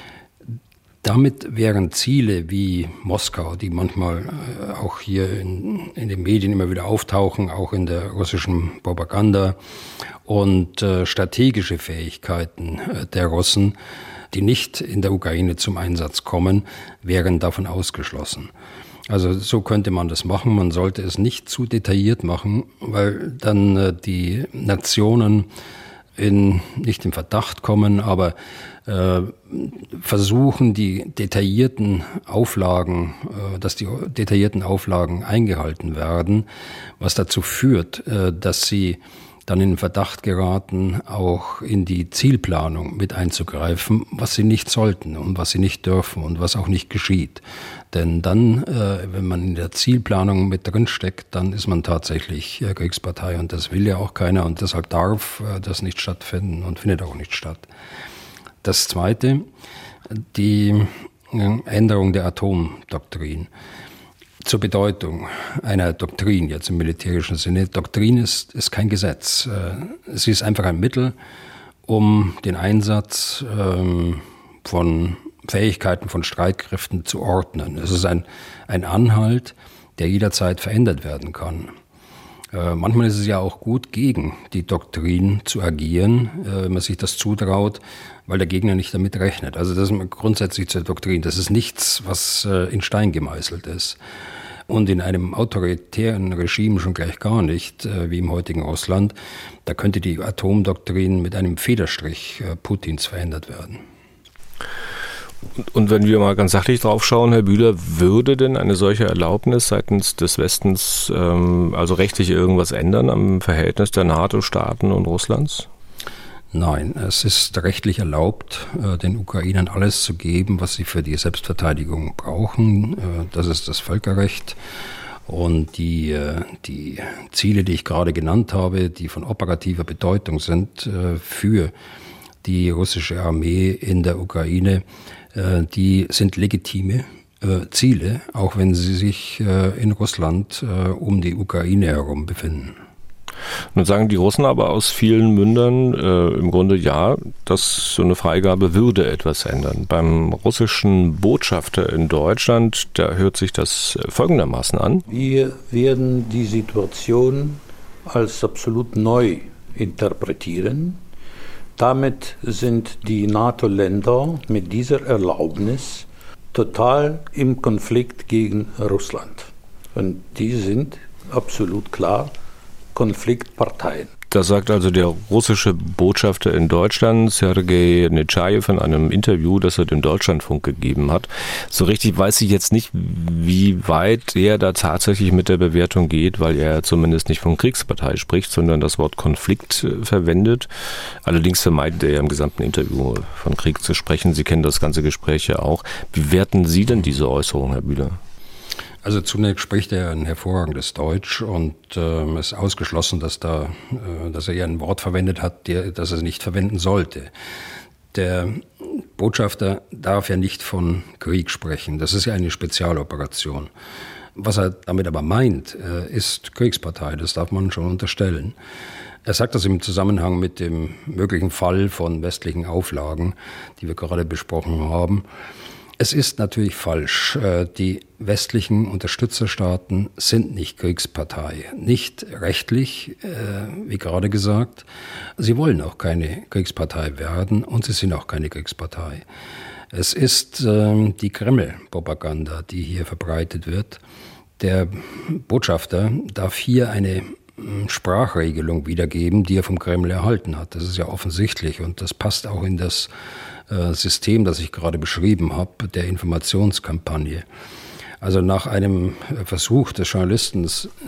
Damit wären Ziele wie Moskau, die manchmal auch hier in, in den Medien immer wieder auftauchen, auch in der russischen Propaganda, und äh, strategische Fähigkeiten äh, der Russen, die nicht in der Ukraine zum Einsatz kommen, wären davon ausgeschlossen. Also so könnte man das machen. Man sollte es nicht zu detailliert machen, weil dann äh, die Nationen in, nicht in Verdacht kommen, aber äh, versuchen, die detaillierten Auflagen, äh, dass die detaillierten Auflagen eingehalten werden, was dazu führt, äh, dass sie dann in den Verdacht geraten, auch in die Zielplanung mit einzugreifen, was sie nicht sollten und was sie nicht dürfen und was auch nicht geschieht. Denn dann, äh, wenn man in der Zielplanung mit drin steckt, dann ist man tatsächlich äh, Kriegspartei, und das will ja auch keiner, und deshalb darf äh, das nicht stattfinden und findet auch nicht statt. Das Zweite, die äh, Änderung der Atomdoktrin. Zur Bedeutung einer Doktrin, jetzt im militärischen Sinne. Doktrin ist, ist kein Gesetz. Sie ist einfach ein Mittel, um den Einsatz ähm, von Fähigkeiten von Streitkräften zu ordnen. Es ist ein, ein Anhalt, der jederzeit verändert werden kann. Äh, manchmal ist es ja auch gut, gegen die Doktrin zu agieren, äh, wenn man sich das zutraut, weil der Gegner nicht damit rechnet. Also das ist grundsätzlich zur Doktrin. Das ist nichts, was äh, in Stein gemeißelt ist. und in einem autoritären Regime schon gleich gar nicht, wie im heutigen Russland. Da könnte die Atomdoktrin mit einem Federstrich Putins verändert werden. Und wenn wir mal ganz sachlich drauf schauen, Herr Bühler, würde denn eine solche Erlaubnis seitens des Westens ähm, also rechtlich irgendwas ändern am Verhältnis der NATO-Staaten und Russlands? Nein, es ist rechtlich erlaubt, den Ukrainern alles zu geben, was sie für die Selbstverteidigung brauchen. Das ist das Völkerrecht. Und die, die Ziele, die ich gerade genannt habe, die von operativer Bedeutung sind für die russische Armee in der Ukraine, die sind legitime Ziele, auch wenn sie sich in Russland um die Ukraine herum befinden. Nun sagen die Russen aber aus vielen Mündern äh, im Grunde ja, dass so eine Freigabe würde etwas ändern. Beim russischen Botschafter in Deutschland, da hört sich das folgendermaßen an. Wir werden die Situation als absolut neu interpretieren. Damit sind die NATO-Länder mit dieser Erlaubnis total im Konflikt gegen Russland. Und die sind absolut klar Konfliktparteien. Das sagt also der russische Botschafter in Deutschland, Sergei Netschajew, in einem Interview, das er dem Deutschlandfunk gegeben hat. So richtig weiß ich jetzt nicht, wie weit er da tatsächlich mit der Bewertung geht, weil er zumindest nicht von Kriegspartei spricht, sondern das Wort Konflikt verwendet. Allerdings vermeidet er im gesamten Interview von Krieg zu sprechen. Sie kennen das ganze Gespräch ja auch. Wie werten Sie denn diese Äußerung, Herr Bühler? Also zunächst spricht er ein hervorragendes Deutsch und äh, es ist ausgeschlossen, dass, da, äh, dass er ja ein Wort verwendet hat, der, das er nicht verwenden sollte. Der Botschafter darf ja nicht von Krieg sprechen. Das ist ja eine Spezialoperation. Was er damit aber meint, äh, ist Kriegspartei. Das darf man schon unterstellen. Er sagt das im Zusammenhang mit dem möglichen Fall von westlichen Auflagen, die wir gerade besprochen haben. Es ist natürlich falsch. Die westlichen Unterstützerstaaten sind nicht Kriegspartei. Nicht rechtlich, wie gerade gesagt. Sie wollen auch keine Kriegspartei werden und sie sind auch keine Kriegspartei. Es ist die Kreml-Propaganda, die hier verbreitet wird. Der Botschafter darf hier eine Sprachregelung wiedergeben, die er vom Kreml erhalten hat. Das ist ja offensichtlich und das passt auch in das System, das ich gerade beschrieben habe, der Informationskampagne. Also nach einem Versuch des Journalisten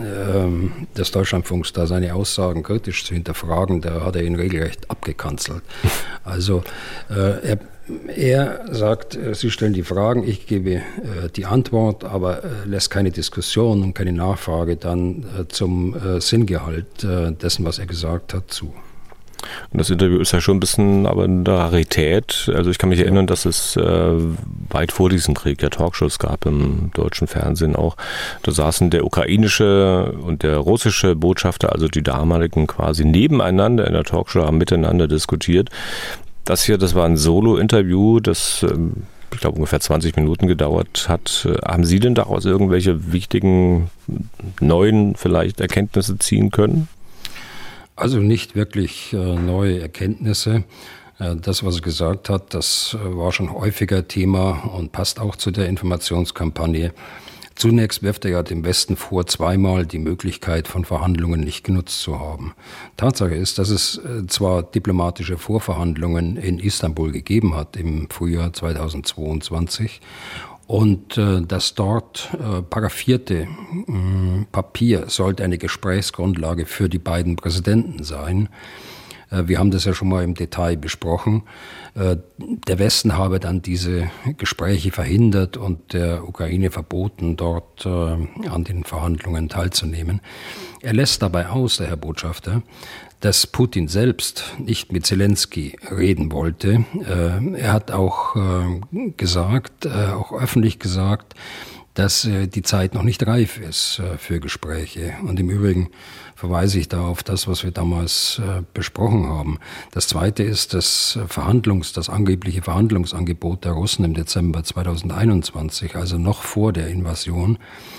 äh, des Deutschlandfunks, da seine Aussagen kritisch zu hinterfragen, da hat er ihn regelrecht abgekanzelt. Also äh, er, er sagt, Sie stellen die Fragen, ich gebe äh, die Antwort, aber äh, lässt keine Diskussion und keine Nachfrage dann äh, zum äh, Sinngehalt äh, dessen, was er gesagt hat, zu. Und das Interview ist ja schon ein bisschen aber eine Rarität. Also ich kann mich erinnern, dass es äh, weit vor diesem Krieg ja Talkshows gab im deutschen Fernsehen auch. Da saßen der ukrainische und der russische Botschafter, also die damaligen quasi nebeneinander in der Talkshow, haben miteinander diskutiert. Das hier, das war ein Solo-Interview, das ähm, ich glaube ungefähr zwanzig Minuten gedauert hat. Haben Sie denn daraus irgendwelche wichtigen, neuen vielleicht Erkenntnisse ziehen können? Also nicht wirklich äh, neue Erkenntnisse. Äh, das, was er gesagt hat, das äh, war schon häufiger Thema und passt auch zu der Informationskampagne. Zunächst wirft er ja dem Westen vor, zweimal die Möglichkeit von Verhandlungen nicht genutzt zu haben. Tatsache ist, dass es äh, zwar diplomatische Vorverhandlungen in Istanbul gegeben hat im Frühjahr zweitausendzweiundzwanzig und äh, das dort äh, paraphierte mh, Papier sollte eine Gesprächsgrundlage für die beiden Präsidenten sein. Äh, wir haben das ja schon mal im Detail besprochen. Äh, der Westen habe dann diese Gespräche verhindert und der Ukraine verboten, dort äh, an den Verhandlungen teilzunehmen. Er lässt dabei aus, der Herr Botschafter, dass Putin selbst nicht mit Zelensky reden wollte. Er hat auch gesagt, auch öffentlich gesagt, dass die Zeit noch nicht reif ist für Gespräche. Und im Übrigen verweise ich da auf das, was wir damals besprochen haben. Das Zweite ist das Verhandlungs, das angebliche Verhandlungsangebot der Russen im Dezember zweitausendeinundzwanzig, also noch vor der Invasion.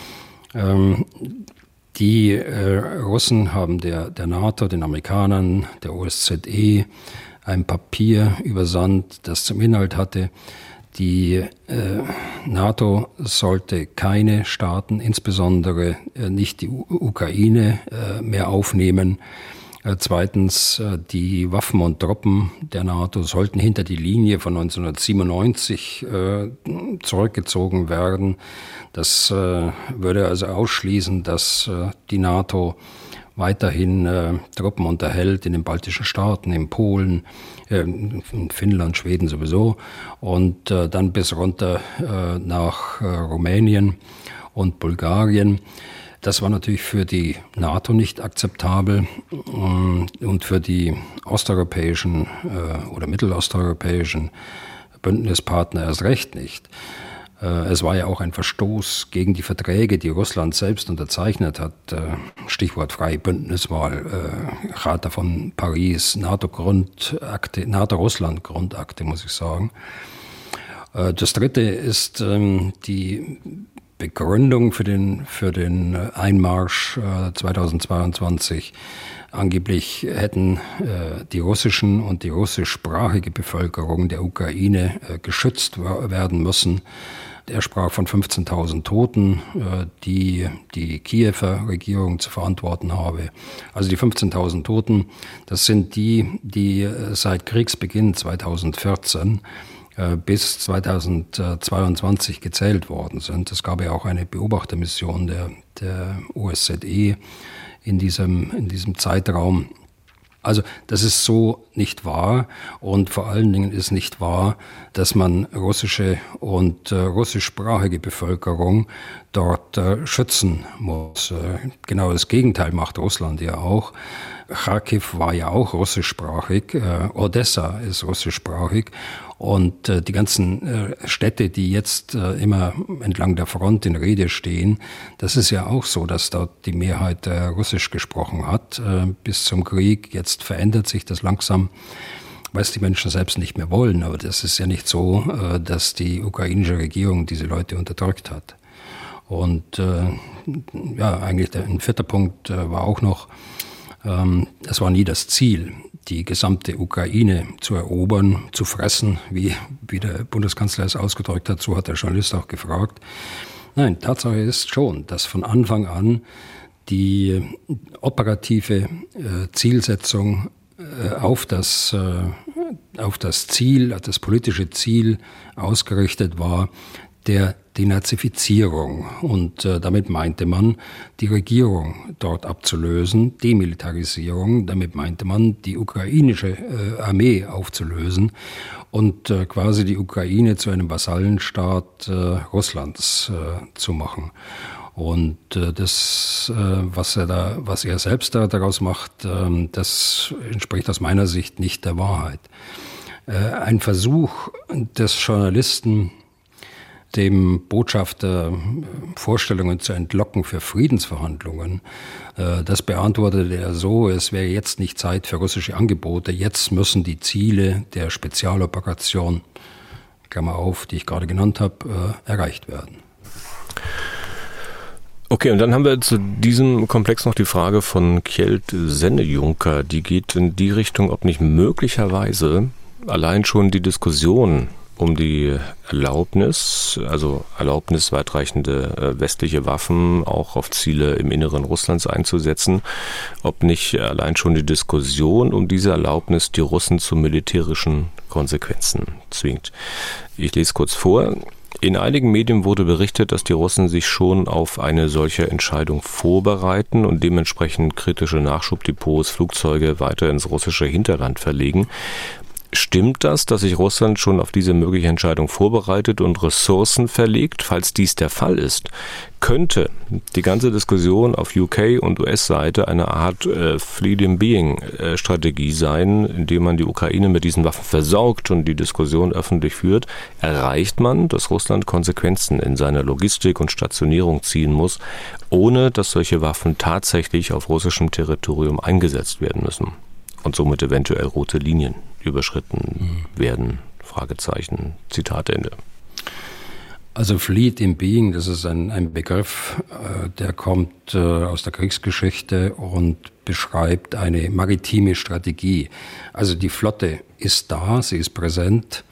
Die äh, Russen haben der, der NATO, den Amerikanern, der O S Z E ein Papier übersandt, das zum Inhalt hatte, Die äh, NATO sollte keine Staaten, insbesondere äh, nicht die U- Ukraine, äh, mehr aufnehmen. Äh, zweitens, äh, die Waffen und Truppen der NATO sollten hinter die Linie von neunzehnhundertsiebenundneunzig äh, zurückgezogen werden. Das äh, würde also ausschließen, dass äh, die NATO weiterhin äh, Truppen unterhält in den baltischen Staaten, in Polen, äh, in Finnland, Schweden sowieso und äh, dann bis runter äh, nach äh, Rumänien und Bulgarien. Das war natürlich für die NATO nicht akzeptabel äh, und für die osteuropäischen äh, oder mittelosteuropäischen Bündnispartner erst recht nicht. Es war ja auch ein Verstoß gegen die Verträge, die Russland selbst unterzeichnet hat. Stichwort freie Bündniswahl, Charta von Paris, NATO-Grundakte, NATO-Russland-Grundakte, muss ich sagen. Das Dritte ist die Begründung für den, für den Einmarsch zweitausendzweiundzwanzig. Angeblich hätten äh, die russischen und die russischsprachige Bevölkerung der Ukraine äh, geschützt w- werden müssen. Er sprach von fünfzehntausend Toten, äh, die die Kiewer Regierung zu verantworten habe. Also die fünfzehntausend Toten, das sind die, die äh, seit Kriegsbeginn zweitausendvierzehn äh, bis zweitausendzweiundzwanzig gezählt worden sind. Es gab ja auch eine Beobachtermission der, der O S Z E, in diesem, in diesem Zeitraum. Also das ist so nicht wahr und vor allen Dingen ist nicht wahr, dass man russische und äh, russischsprachige Bevölkerung dort äh, schützen muss. Äh, genau das Gegenteil macht Russland ja auch. Kharkiv war ja auch russischsprachig, äh, Odessa ist russischsprachig und äh, die ganzen äh, Städte, die jetzt äh, immer entlang der Front in Rede stehen, das ist ja auch so, dass dort die Mehrheit äh, Russisch gesprochen hat äh, bis zum Krieg. Jetzt verändert sich das langsam, weil es die Menschen selbst nicht mehr wollen. Aber das ist ja nicht so, äh, dass die ukrainische Regierung diese Leute unterdrückt hat. Und äh, ja, eigentlich der, ein vierter Punkt äh, war auch noch, es war nie das Ziel, die gesamte Ukraine zu erobern, zu fressen, wie, wie der Bundeskanzler es ausgedrückt hat, so hat der Journalist auch gefragt. Nein, Tatsache ist schon, dass von Anfang an die operative äh, Zielsetzung äh, auf das, äh, auf das Ziel, das politische Ziel ausgerichtet war, der Denazifizierung. Und äh, damit meinte man, die Regierung dort abzulösen, Demilitarisierung, damit meinte man, die ukrainische äh, Armee aufzulösen und äh, quasi die Ukraine zu einem Vasallenstaat äh, Russlands äh, zu machen. Und äh, das, äh, was er da, was er selbst da daraus macht, äh, das entspricht aus meiner Sicht nicht der Wahrheit. Äh, ein Versuch des Journalisten, dem Botschafter Vorstellungen zu entlocken für Friedensverhandlungen. Das beantwortete er so, es wäre jetzt nicht Zeit für russische Angebote, jetzt müssen die Ziele der Spezialoperation, Klammer auf, die ich gerade genannt habe, erreicht werden. Okay, und dann haben wir zu diesem Komplex noch die Frage von Kjeld Sennejunker, die geht in die Richtung, ob nicht möglicherweise allein schon die Diskussion um die Erlaubnis, also Erlaubnis, weitreichende westliche Waffen auch auf Ziele im Inneren Russlands einzusetzen, ob nicht allein schon die Diskussion um diese Erlaubnis die Russen zu militärischen Konsequenzen zwingt. Ich lese kurz vor. In einigen Medien wurde berichtet, dass die Russen sich schon auf eine solche Entscheidung vorbereiten und dementsprechend kritische Nachschubdepots, Flugzeuge weiter ins russische Hinterland verlegen. Stimmt das, dass sich Russland schon auf diese mögliche Entscheidung vorbereitet und Ressourcen verlegt? Falls dies der Fall ist, könnte die ganze Diskussion auf U K- und U S-Seite eine Art äh, Freedom Being-Strategie sein, indem man die Ukraine mit diesen Waffen versorgt und die Diskussion öffentlich führt. Erreicht man, dass Russland Konsequenzen in seiner Logistik und Stationierung ziehen muss, ohne dass solche Waffen tatsächlich auf russischem Territorium eingesetzt werden müssen und somit eventuell rote Linien überschritten werden? Fragezeichen, Zitat Ende. Also Fleet in Being, das ist ein, ein Begriff, äh, der kommt äh, aus der Kriegsgeschichte und beschreibt eine maritime Strategie. Also die Flotte ist da, sie ist präsent,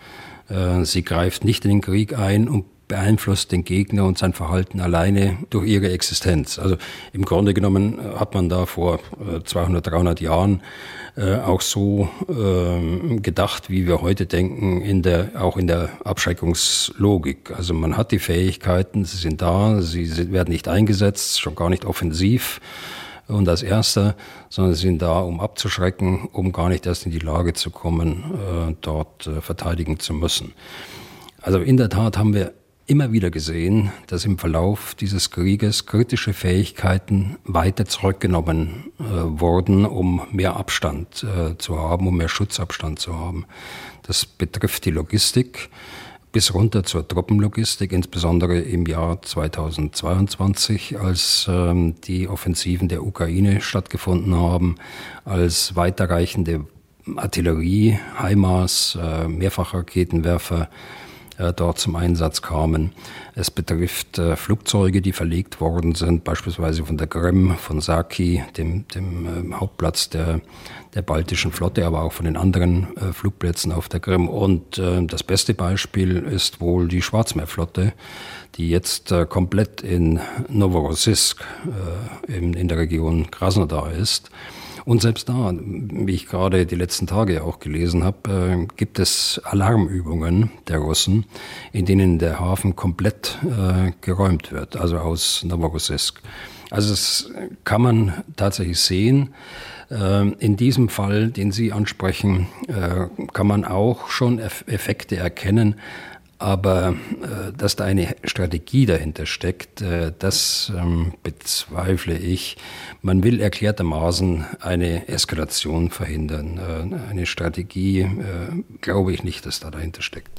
Sie greift nicht in den Krieg ein und beeinflusst den Gegner und sein Verhalten alleine durch ihre Existenz. Also im Grunde genommen hat man da vor zweihundert, dreihundert Jahren äh, auch so äh, gedacht, wie wir heute denken, in der, auch in der Abschreckungslogik. Also man hat die Fähigkeiten, sie sind da, sie, sie werden nicht eingesetzt, schon gar nicht offensiv und als Erster, sondern sie sind da, um abzuschrecken, um gar nicht erst in die Lage zu kommen, äh, dort äh, verteidigen zu müssen. Also in der Tat haben wir immer wieder gesehen, dass im Verlauf dieses Krieges kritische Fähigkeiten weiter zurückgenommen äh, wurden, um mehr Abstand äh, zu haben, um mehr Schutzabstand zu haben. Das betrifft die Logistik bis runter zur Truppenlogistik, insbesondere im Jahr zweitausendzweiundzwanzig, als ähm, die Offensiven der Ukraine stattgefunden haben, als weiterreichende Artillerie, HIMARS, äh, Mehrfachraketenwerfer äh, dort zum Einsatz kamen. Es betrifft äh, Flugzeuge, die verlegt worden sind, beispielsweise von der Krim, von Saki, dem, dem äh, Hauptplatz der, der baltischen Flotte, aber auch von den anderen äh, Flugplätzen auf der Krim. Und äh, das beste Beispiel ist wohl die Schwarzmeerflotte, die jetzt äh, komplett in Novorossiysk äh, in, in der Region Krasnodar ist. Und selbst da, wie ich gerade die letzten Tage auch gelesen habe, äh, gibt es Alarmübungen der Russen, in denen der Hafen komplett äh, geräumt wird, also aus Novorossiysk. Also das kann man tatsächlich sehen. Äh, in diesem Fall, den Sie ansprechen, äh, kann man auch schon Eff- Effekte erkennen. Aber äh, dass da eine Strategie dahinter steckt, äh, das ähm, bezweifle ich. Man will erklärtermaßen eine Eskalation verhindern. Äh, eine Strategie äh, glaube ich nicht, dass da dahinter steckt.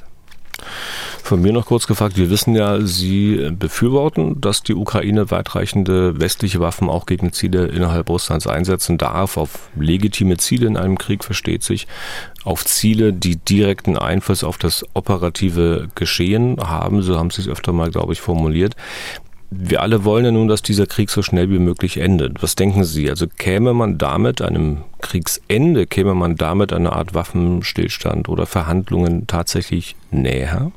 Von mir noch kurz gefragt, wir wissen ja, Sie befürworten, dass die Ukraine weitreichende westliche Waffen auch gegen Ziele innerhalb Russlands einsetzen darf, auf legitime Ziele in einem Krieg, versteht sich, auf Ziele, die direkten Einfluss auf das operative Geschehen haben, so haben Sie es öfter mal, glaube ich, formuliert. Wir alle wollen ja nun, dass dieser Krieg so schnell wie möglich endet. Was denken Sie? Also käme man damit einem Kriegsende, käme man damit eine Art Waffenstillstand oder Verhandlungen tatsächlich näher?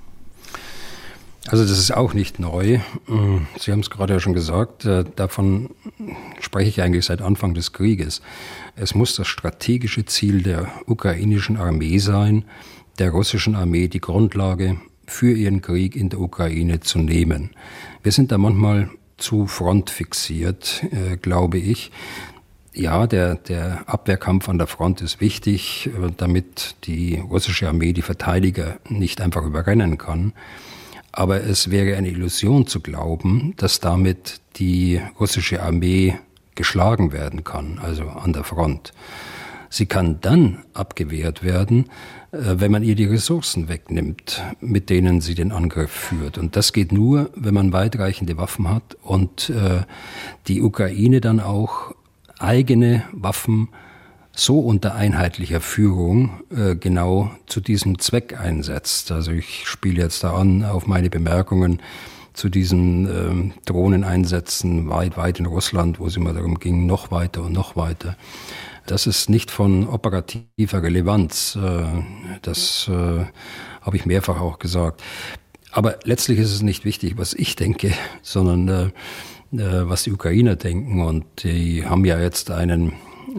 Also das ist auch nicht neu. Sie haben es gerade ja schon gesagt, davon spreche ich eigentlich seit Anfang des Krieges. Es muss das strategische Ziel der ukrainischen Armee sein, der russischen Armee die Grundlage für ihren Krieg in der Ukraine zu nehmen. Wir sind da manchmal zu frontfixiert, äh, glaube ich. Ja, der, der Abwehrkampf an der Front ist wichtig, äh, damit die russische Armee die Verteidiger nicht einfach überrennen kann. Aber es wäre eine Illusion zu glauben, dass damit die russische Armee geschlagen werden kann, also an der Front. Sie kann dann abgewehrt werden, wenn man ihr die Ressourcen wegnimmt, mit denen sie den Angriff führt. Und das geht nur, wenn man weitreichende Waffen hat und äh, die Ukraine dann auch eigene Waffen so unter einheitlicher Führung äh, genau zu diesem Zweck einsetzt. Also ich spiele jetzt da an auf meine Bemerkungen zu diesen äh, Drohneneinsätzen weit, weit in Russland, wo es immer darum ging, noch weiter und noch weiter. Das ist nicht von operativer Relevanz. Das habe ich mehrfach auch gesagt. Aber letztlich ist es nicht wichtig, was ich denke, sondern was die Ukrainer denken. Und die haben ja jetzt einen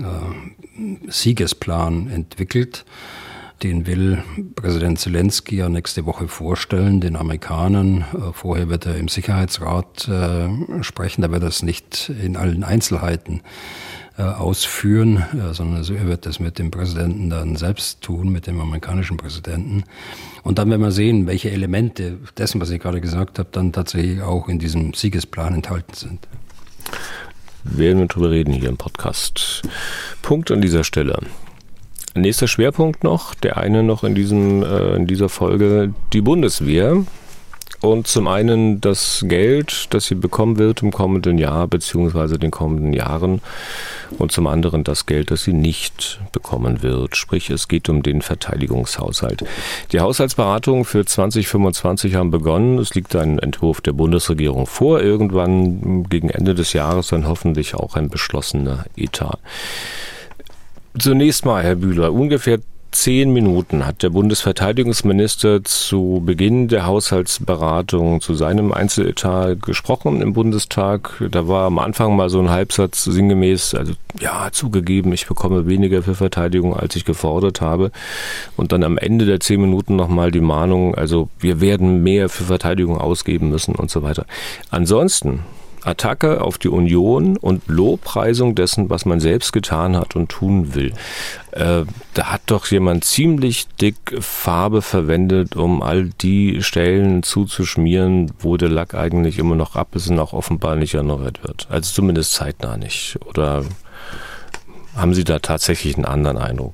Siegesplan entwickelt. Den will Präsident Zelensky ja nächste Woche vorstellen, den Amerikanern. Vorher wird er im Sicherheitsrat sprechen. Da wird er es nicht in allen Einzelheiten ausführen, sondern also er wird das mit dem Präsidenten dann selbst tun, mit dem amerikanischen Präsidenten. Und dann werden wir sehen, welche Elemente dessen, was ich gerade gesagt habe, dann tatsächlich auch in diesem Siegesplan enthalten sind. Werden wir drüber reden hier im Podcast. Punkt an dieser Stelle. Nächster Schwerpunkt noch, der eine noch in diesem äh, in dieser Folge, die Bundeswehr. Und zum einen das Geld, das sie bekommen wird im kommenden Jahr bzw. den kommenden Jahren, und zum anderen das Geld, das sie nicht bekommen wird. Sprich, es geht um den Verteidigungshaushalt. Die Haushaltsberatungen für zwanzig fünfundzwanzig haben begonnen. Es liegt ein Entwurf der Bundesregierung vor. Irgendwann gegen Ende des Jahres dann hoffentlich auch ein beschlossener Etat. Zunächst mal, Herr Bühler, ungefähr zehn Minuten hat der Bundesverteidigungsminister zu Beginn der Haushaltsberatung zu seinem Einzeletat gesprochen im Bundestag. Da war am Anfang mal so ein Halbsatz sinngemäß, also ja, zugegeben, ich bekomme weniger für Verteidigung, als ich gefordert habe. Und dann am Ende der zehn Minuten nochmal die Mahnung, also wir werden mehr für Verteidigung ausgeben müssen und so weiter. Ansonsten Attacke auf die Union und Lobpreisung dessen, was man selbst getan hat und tun will. Äh, da hat doch jemand ziemlich dick Farbe verwendet, um all die Stellen zuzuschmieren, wo der Lack eigentlich immer noch ab ist und auch offenbar nicht erneuert wird. Also zumindest zeitnah nicht. Oder haben Sie da tatsächlich einen anderen Eindruck?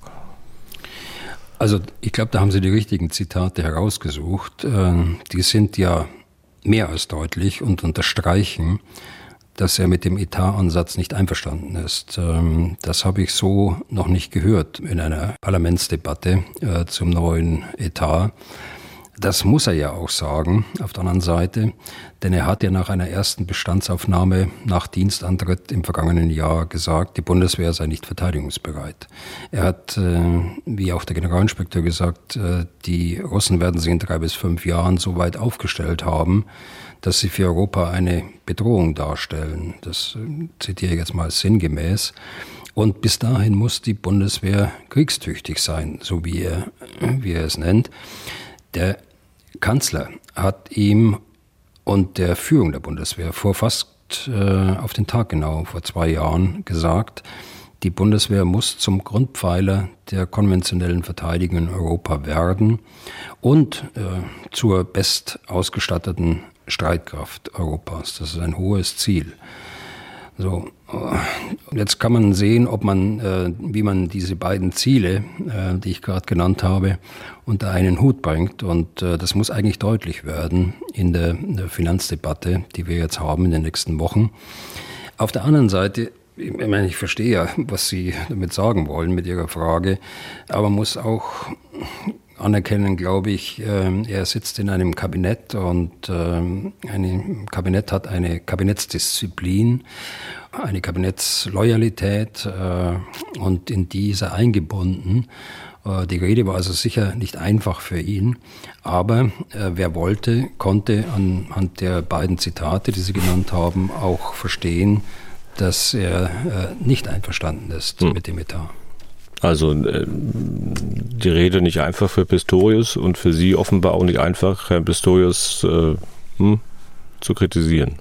Also ich glaube, da haben Sie die richtigen Zitate herausgesucht. Die sind ja mehr als deutlich und unterstreichen, dass er mit dem Etatansatz nicht einverstanden ist. Das habe ich so noch nicht gehört in einer Parlamentsdebatte zum neuen Etat. Das muss er ja auch sagen, auf der anderen Seite, denn er hat ja nach einer ersten Bestandsaufnahme nach Dienstantritt im vergangenen Jahr gesagt, die Bundeswehr sei nicht verteidigungsbereit. Er hat, wie auch der Generalinspekteur gesagt, die Russen werden sich in drei bis fünf Jahren so weit aufgestellt haben, dass sie für Europa eine Bedrohung darstellen. Das zitiere ich jetzt mal sinngemäß. Und bis dahin muss die Bundeswehr kriegstüchtig sein, so wie er, wie er es nennt. Der Kanzler hat ihm und der Führung der Bundeswehr vor fast äh, auf den Tag genau, vor zwei Jahren gesagt, die Bundeswehr muss zum Grundpfeiler der konventionellen Verteidigung in Europa werden und äh, zur bestausgestatteten Streitkraft Europas. Das ist ein hohes Ziel. So, jetzt kann man sehen, ob man, äh, wie man diese beiden Ziele, äh, die ich gerade genannt habe, unter einen Hut bringt. Und äh, das muss eigentlich deutlich werden in der, in der Finanzdebatte, die wir jetzt haben in den nächsten Wochen. Auf der anderen Seite, ich meine, ich verstehe ja, was Sie damit sagen wollen mit Ihrer Frage, aber man muss auch anerkennen, glaube ich, äh, er sitzt in einem Kabinett und äh, ein Kabinett hat eine Kabinettsdisziplin, eine Kabinettsloyalität äh, und in diese eingebunden. Äh, die Rede war also sicher nicht einfach für ihn, aber äh, wer wollte, konnte anhand der beiden Zitate, die Sie genannt haben, auch verstehen, dass er äh, nicht einverstanden ist hm. mit dem Etat. Also äh, die Rede nicht einfach für Pistorius und für Sie offenbar auch nicht einfach, Herrn Pistorius äh, hm, zu kritisieren.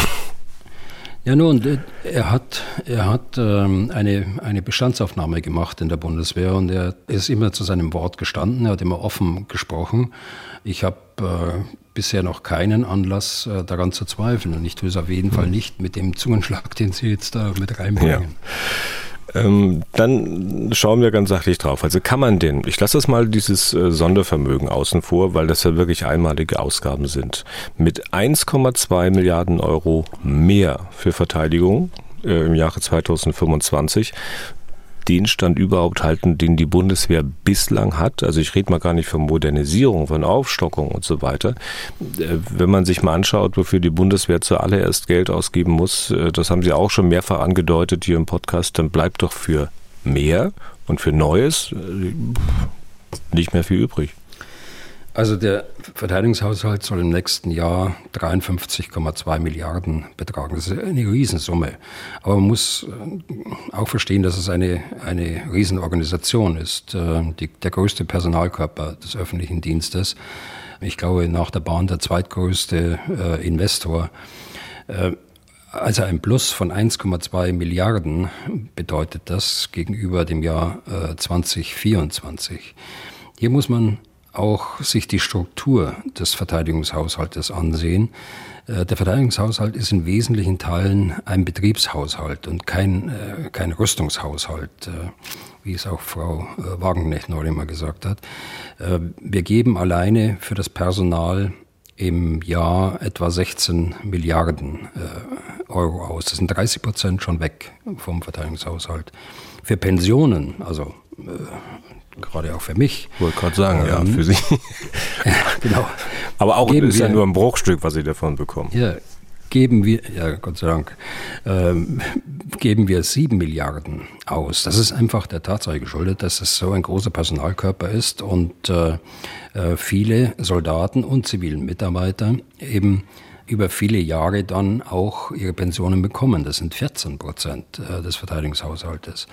Ja nun, er hat, er hat ähm, eine, eine Bestandsaufnahme gemacht in der Bundeswehr und er ist immer zu seinem Wort gestanden, er hat immer offen gesprochen. Ich habe äh, bisher noch keinen Anlass äh, daran zu zweifeln und ich tue es auf jeden Fall nicht mit dem Zungenschlag, den Sie jetzt da mit reinbringen. Ja. Ähm, dann schauen wir ganz sachlich drauf. Also kann man denn, ich lasse das mal dieses äh, Sondervermögen außen vor, weil das ja wirklich einmalige Ausgaben sind, mit eins Komma zwei Milliarden Euro mehr für Verteidigung äh, im Jahre zweitausendfünfundzwanzig den Stand überhaupt halten, den die Bundeswehr bislang hat. Also ich rede mal gar nicht von Modernisierung, von Aufstockung und so weiter. Wenn man sich mal anschaut, wofür die Bundeswehr zuallererst Geld ausgeben muss, das haben Sie auch schon mehrfach angedeutet hier im Podcast, dann bleibt doch für mehr und für Neues nicht mehr viel übrig. Also der Verteidigungshaushalt soll im nächsten Jahr dreiundfünfzig Komma zwei Milliarden betragen. Das ist eine Riesensumme. Aber man muss auch verstehen, dass es eine, eine Riesenorganisation ist. Die, der größte Personalkörper des öffentlichen Dienstes. Ich glaube, nach der Bahn der zweitgrößte äh, Investor. Äh, Also ein Plus von eins Komma zwei Milliarden bedeutet das gegenüber dem Jahr äh, zweitausendvierundzwanzig. Hier muss man auch sich die Struktur des Verteidigungshaushaltes ansehen. Der Verteidigungshaushalt ist in wesentlichen Teilen ein Betriebshaushalt und kein, kein Rüstungshaushalt, wie es auch Frau Wagenknecht neulich mal gesagt hat. Wir geben alleine für das Personal im Jahr etwa sechzehn Milliarden Euro aus. Das sind dreißig Prozent schon weg vom Verteidigungshaushalt. Für Pensionen, also gerade auch für mich. Ich wollte gerade sagen, ähm, ja, für Sie. Ja, genau. Aber auch ist ja nur ein Bruchstück, was Sie davon bekommen. Ja, geben wir, ja Gott sei Dank, ähm, geben wir sieben Milliarden aus. Das ist einfach der Tatsache geschuldet, dass es so ein großer Personalkörper ist und äh, viele Soldaten und zivilen Mitarbeiter eben über viele Jahre dann auch ihre Pensionen bekommen. Das sind vierzehn Prozent des Verteidigungshaushaltes.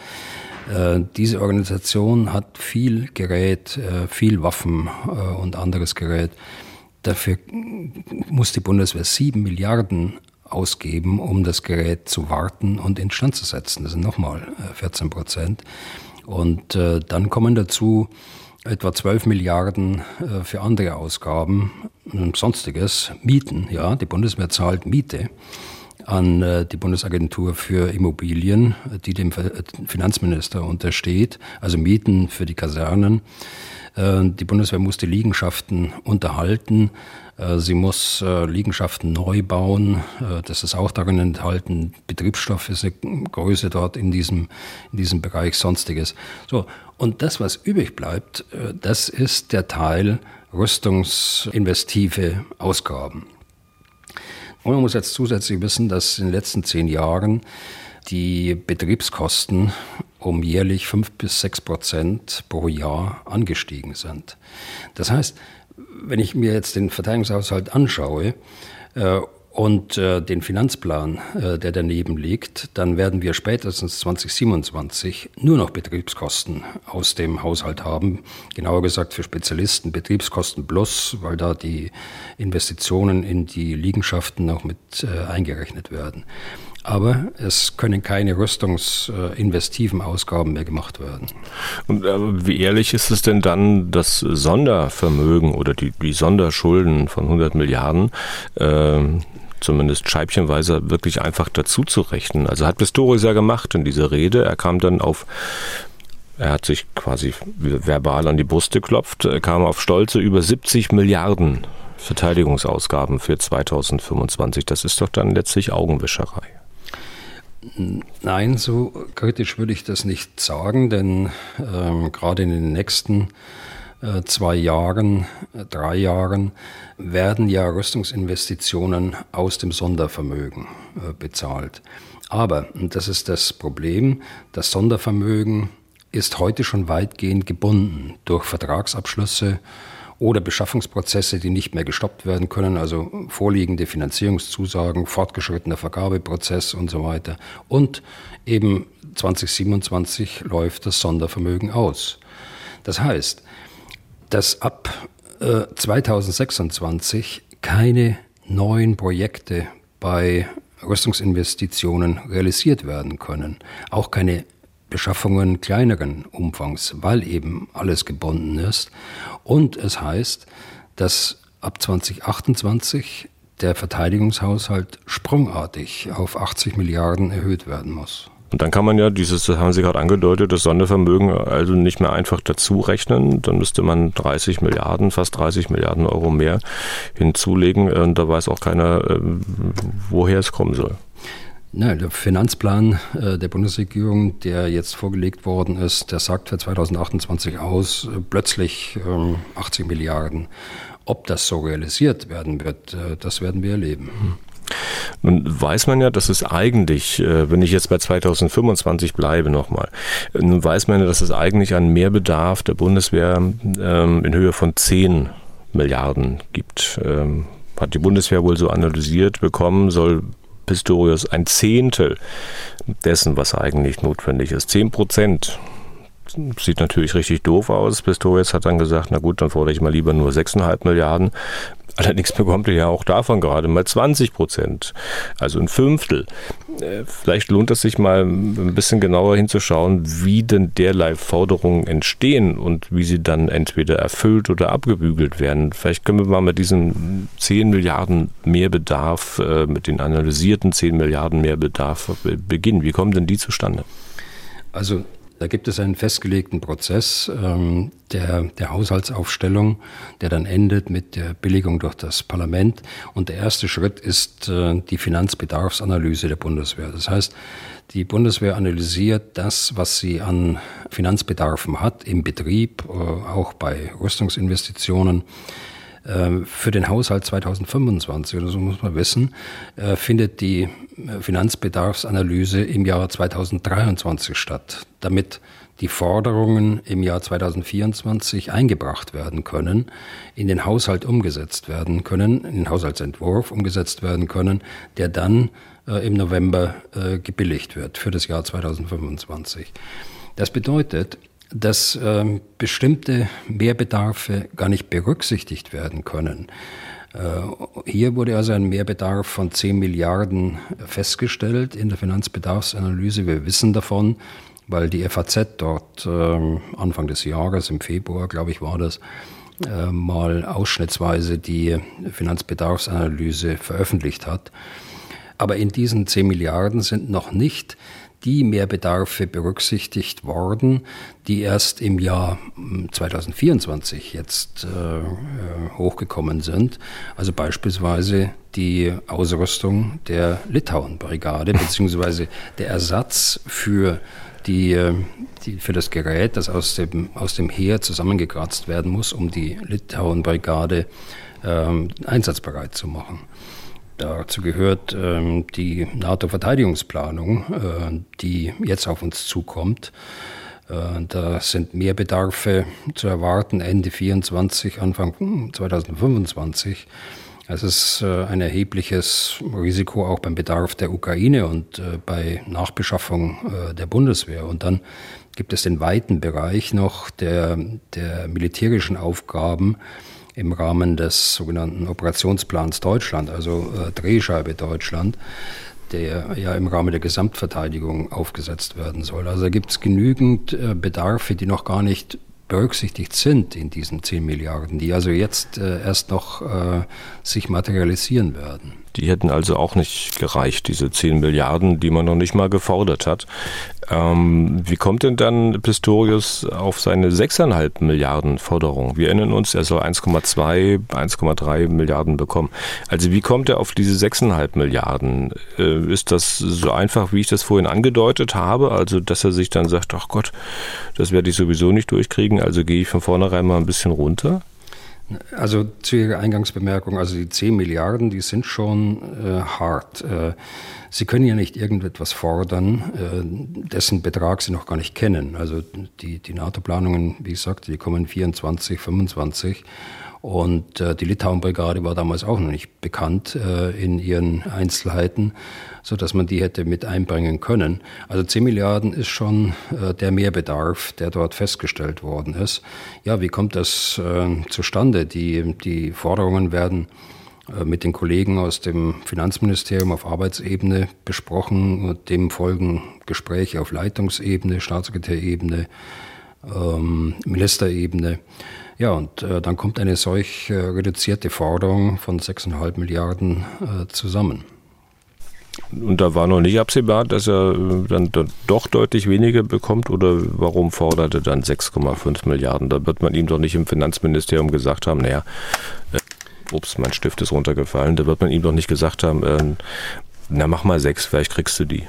Diese Organisation hat viel Gerät, viel Waffen und anderes Gerät. Dafür muss die Bundeswehr sieben Milliarden ausgeben, um das Gerät zu warten und instand zu setzen. Das sind nochmal vierzehn Prozent. Und dann kommen dazu etwa zwölf Milliarden für andere Ausgaben, sonstiges, Mieten. Ja, die Bundeswehr zahlt Miete an die Bundesagentur für Immobilien, die dem Finanzminister untersteht, also Mieten für die Kasernen. Die Bundeswehr muss die Liegenschaften unterhalten. Sie muss Liegenschaften neu bauen. Das ist auch darin enthalten. Betriebsstoff ist eine Größe dort in diesem, in diesem Bereich, Sonstiges. So. Und das, was übrig bleibt, das ist der Teil rüstungsinvestive Ausgaben. Und man muss jetzt zusätzlich wissen, dass in den letzten zehn Jahren die Betriebskosten um jährlich fünf bis sechs Prozent pro Jahr angestiegen sind. Das heißt, wenn ich mir jetzt den Verteidigungshaushalt anschaue äh, und äh, den Finanzplan, äh, der daneben liegt, dann werden wir spätestens zwanzig siebenundzwanzig nur noch Betriebskosten aus dem Haushalt haben. Genauer gesagt für Spezialisten Betriebskosten plus, weil da die Investitionen in die Liegenschaften noch mit äh, eingerechnet werden. Aber es können keine rüstungsinvestiven Ausgaben mehr gemacht werden. Und äh, wie ehrlich ist es denn dann, das Sondervermögen oder die, die Sonderschulden von hundert Milliarden äh, zumindest scheibchenweise wirklich einfach dazu zu rechnen? Also hat Pistorius ja gemacht in dieser Rede. Er kam dann auf, er hat sich quasi verbal an die Brust geklopft, er kam auf stolze über siebzig Milliarden Verteidigungsausgaben für zweitausendfünfundzwanzig. Das ist doch dann letztlich Augenwischerei. Nein, so kritisch würde ich das nicht sagen, denn ähm, gerade in den nächsten äh, zwei Jahren, äh, drei Jahren werden ja Rüstungsinvestitionen aus dem Sondervermögen äh, bezahlt. Aber, und das ist das Problem, das Sondervermögen ist heute schon weitgehend gebunden durch Vertragsabschlüsse oder Beschaffungsprozesse, die nicht mehr gestoppt werden können, also vorliegende Finanzierungszusagen, fortgeschrittener Vergabeprozess und so weiter. Und eben zwanzig siebenundzwanzig läuft das Sondervermögen aus. Das heißt, dass ab äh, zweitausendsechsundzwanzig keine neuen Projekte bei Rüstungsinvestitionen realisiert werden können, auch keine Beschaffungen kleineren Umfangs, weil eben alles gebunden ist. Und es heißt, dass ab zwanzig achtundzwanzig der Verteidigungshaushalt sprungartig auf achtzig Milliarden erhöht werden muss. Und dann kann man ja dieses, das haben Sie gerade angedeutet, das Sondervermögen also nicht mehr einfach dazu rechnen. Dann müsste man dreißig Milliarden, fast dreißig Milliarden Euro mehr hinzulegen. Und da weiß auch keiner, woher es kommen soll. Nein, der Finanzplan äh, der Bundesregierung, der jetzt vorgelegt worden ist, der sagt für zweitausendachtundzwanzig aus, äh, plötzlich ähm, achtzig Milliarden. Ob das so realisiert werden wird, äh, das werden wir erleben. Nun weiß man ja, dass es eigentlich, äh, wenn ich jetzt bei zweitausendfünfundzwanzig bleibe nochmal, nun weiß man ja, dass es eigentlich einen Mehrbedarf der Bundeswehr ähm, in Höhe von zehn Milliarden gibt. Ähm, hat die Bundeswehr wohl so analysiert bekommen, soll Pistorius ein Zehntel dessen, was eigentlich notwendig ist. Zehn Prozent. Sieht natürlich richtig doof aus. Pistorius hat dann gesagt, na gut, dann fordere ich mal lieber nur sechseinhalb Milliarden. Allerdings bekommt er ja auch davon gerade mal zwanzig Prozent, also ein Fünftel. Vielleicht lohnt es sich mal ein bisschen genauer hinzuschauen, wie denn derlei Forderungen entstehen und wie sie dann entweder erfüllt oder abgebügelt werden. Vielleicht können wir mal mit diesem zehn Milliarden Mehrbedarf, mit den analysierten zehn Milliarden Mehrbedarf beginnen. Wie kommen denn die zustande? Also da gibt es einen festgelegten Prozess ähm, der, der Haushaltsaufstellung, der dann endet mit der Billigung durch das Parlament. Und der erste Schritt ist äh, die Finanzbedarfsanalyse der Bundeswehr. Das heißt, die Bundeswehr analysiert das, was sie an Finanzbedarfen hat, im Betrieb, äh, auch bei Rüstungsinvestitionen. Für den Haushalt zweitausendfünfundzwanzig, oder so muss man wissen, findet die Finanzbedarfsanalyse im Jahr zweitausenddreiundzwanzig statt, damit die Forderungen im Jahr zweitausendvierundzwanzig eingebracht werden können, in den Haushalt umgesetzt werden können, in den Haushaltsentwurf umgesetzt werden können, der dann äh, im November äh, gebilligt wird für das Jahr zweitausendfünfundzwanzig. Das bedeutet, dass äh, bestimmte Mehrbedarfe gar nicht berücksichtigt werden können. Äh, hier wurde also ein Mehrbedarf von zehn Milliarden festgestellt in der Finanzbedarfsanalyse. Wir wissen davon, weil die F A Z dort äh, Anfang des Jahres, im Februar, glaube ich, war das, äh, mal ausschnittsweise die Finanzbedarfsanalyse veröffentlicht hat. Aber in diesen zehn Milliarden sind noch nicht die Mehrbedarfe berücksichtigt worden, die erst im Jahr zweitausendvierundzwanzig jetzt äh, hochgekommen sind. Also beispielsweise die Ausrüstung der Litauen-Brigade, beziehungsweise der Ersatz für die, die für das Gerät, das aus dem, aus dem Heer zusammengekratzt werden muss, um die Litauen-Brigade äh, einsatzbereit zu machen. Dazu gehört ähm, die NATO-Verteidigungsplanung, äh, die jetzt auf uns zukommt. Äh, da sind Mehrbedarfe zu erwarten, Ende vierundzwanzig, Anfang zweitausendfünfundzwanzig. Es ist äh, ein erhebliches Risiko auch beim Bedarf der Ukraine und äh, bei Nachbeschaffung äh, der Bundeswehr. Und dann gibt es den weiten Bereich noch der, der militärischen Aufgaben im Rahmen des sogenannten Operationsplans Deutschland, also äh, Drehscheibe Deutschland, der ja im Rahmen der Gesamtverteidigung aufgesetzt werden soll. Also da gibt es genügend äh, Bedarfe, die noch gar nicht berücksichtigt sind in diesen zehn Milliarden, die also jetzt äh, erst noch äh, sich materialisieren werden. Die hätten also auch nicht gereicht, diese zehn Milliarden, die man noch nicht mal gefordert hat. Ähm, wie kommt denn dann Pistorius auf seine sechs Komma fünf Milliarden Forderung? Wir erinnern uns, er soll eins Komma zwei, eins Komma drei Milliarden bekommen. Also wie kommt er auf diese sechs Komma fünf Milliarden? Äh, ist das so einfach, wie ich das vorhin angedeutet habe? Also dass er sich dann sagt, ach Gott, das werde ich sowieso nicht durchkriegen, also gehe ich von vornherein mal ein bisschen runter? Also zu Ihrer Eingangsbemerkung, also die zehn Milliarden, die sind schon äh, hart. Äh, Sie können ja nicht irgendetwas fordern, äh, dessen Betrag Sie noch gar nicht kennen. Also die, die NATO-Planungen, wie ich sagte, die kommen vierundzwanzig, fünfundzwanzig. Und äh, die Litauen-Brigade war damals auch noch nicht bekannt äh, in ihren Einzelheiten, so dass man die hätte mit einbringen können. Also zehn Milliarden ist schon äh, der Mehrbedarf, der dort festgestellt worden ist. Ja, wie kommt das äh, zustande? Die, die Forderungen werden äh, mit den Kollegen aus dem Finanzministerium auf Arbeitsebene besprochen. Und dem folgen Gespräche auf Leitungsebene, Staatssekretärebene, ähm, Ministerebene. Ja, und äh, dann kommt eine solch äh, reduzierte Forderung von sechs Komma fünf Milliarden äh, zusammen. Und da war noch nicht absehbar, dass er äh, dann, dann doch deutlich weniger bekommt? Oder warum forderte dann sechs Komma fünf Milliarden? Da wird man ihm doch nicht im Finanzministerium gesagt haben, naja, äh, ups, mein Stift ist runtergefallen. Da wird man ihm doch nicht gesagt haben, äh, na mach mal sechs, vielleicht kriegst du die.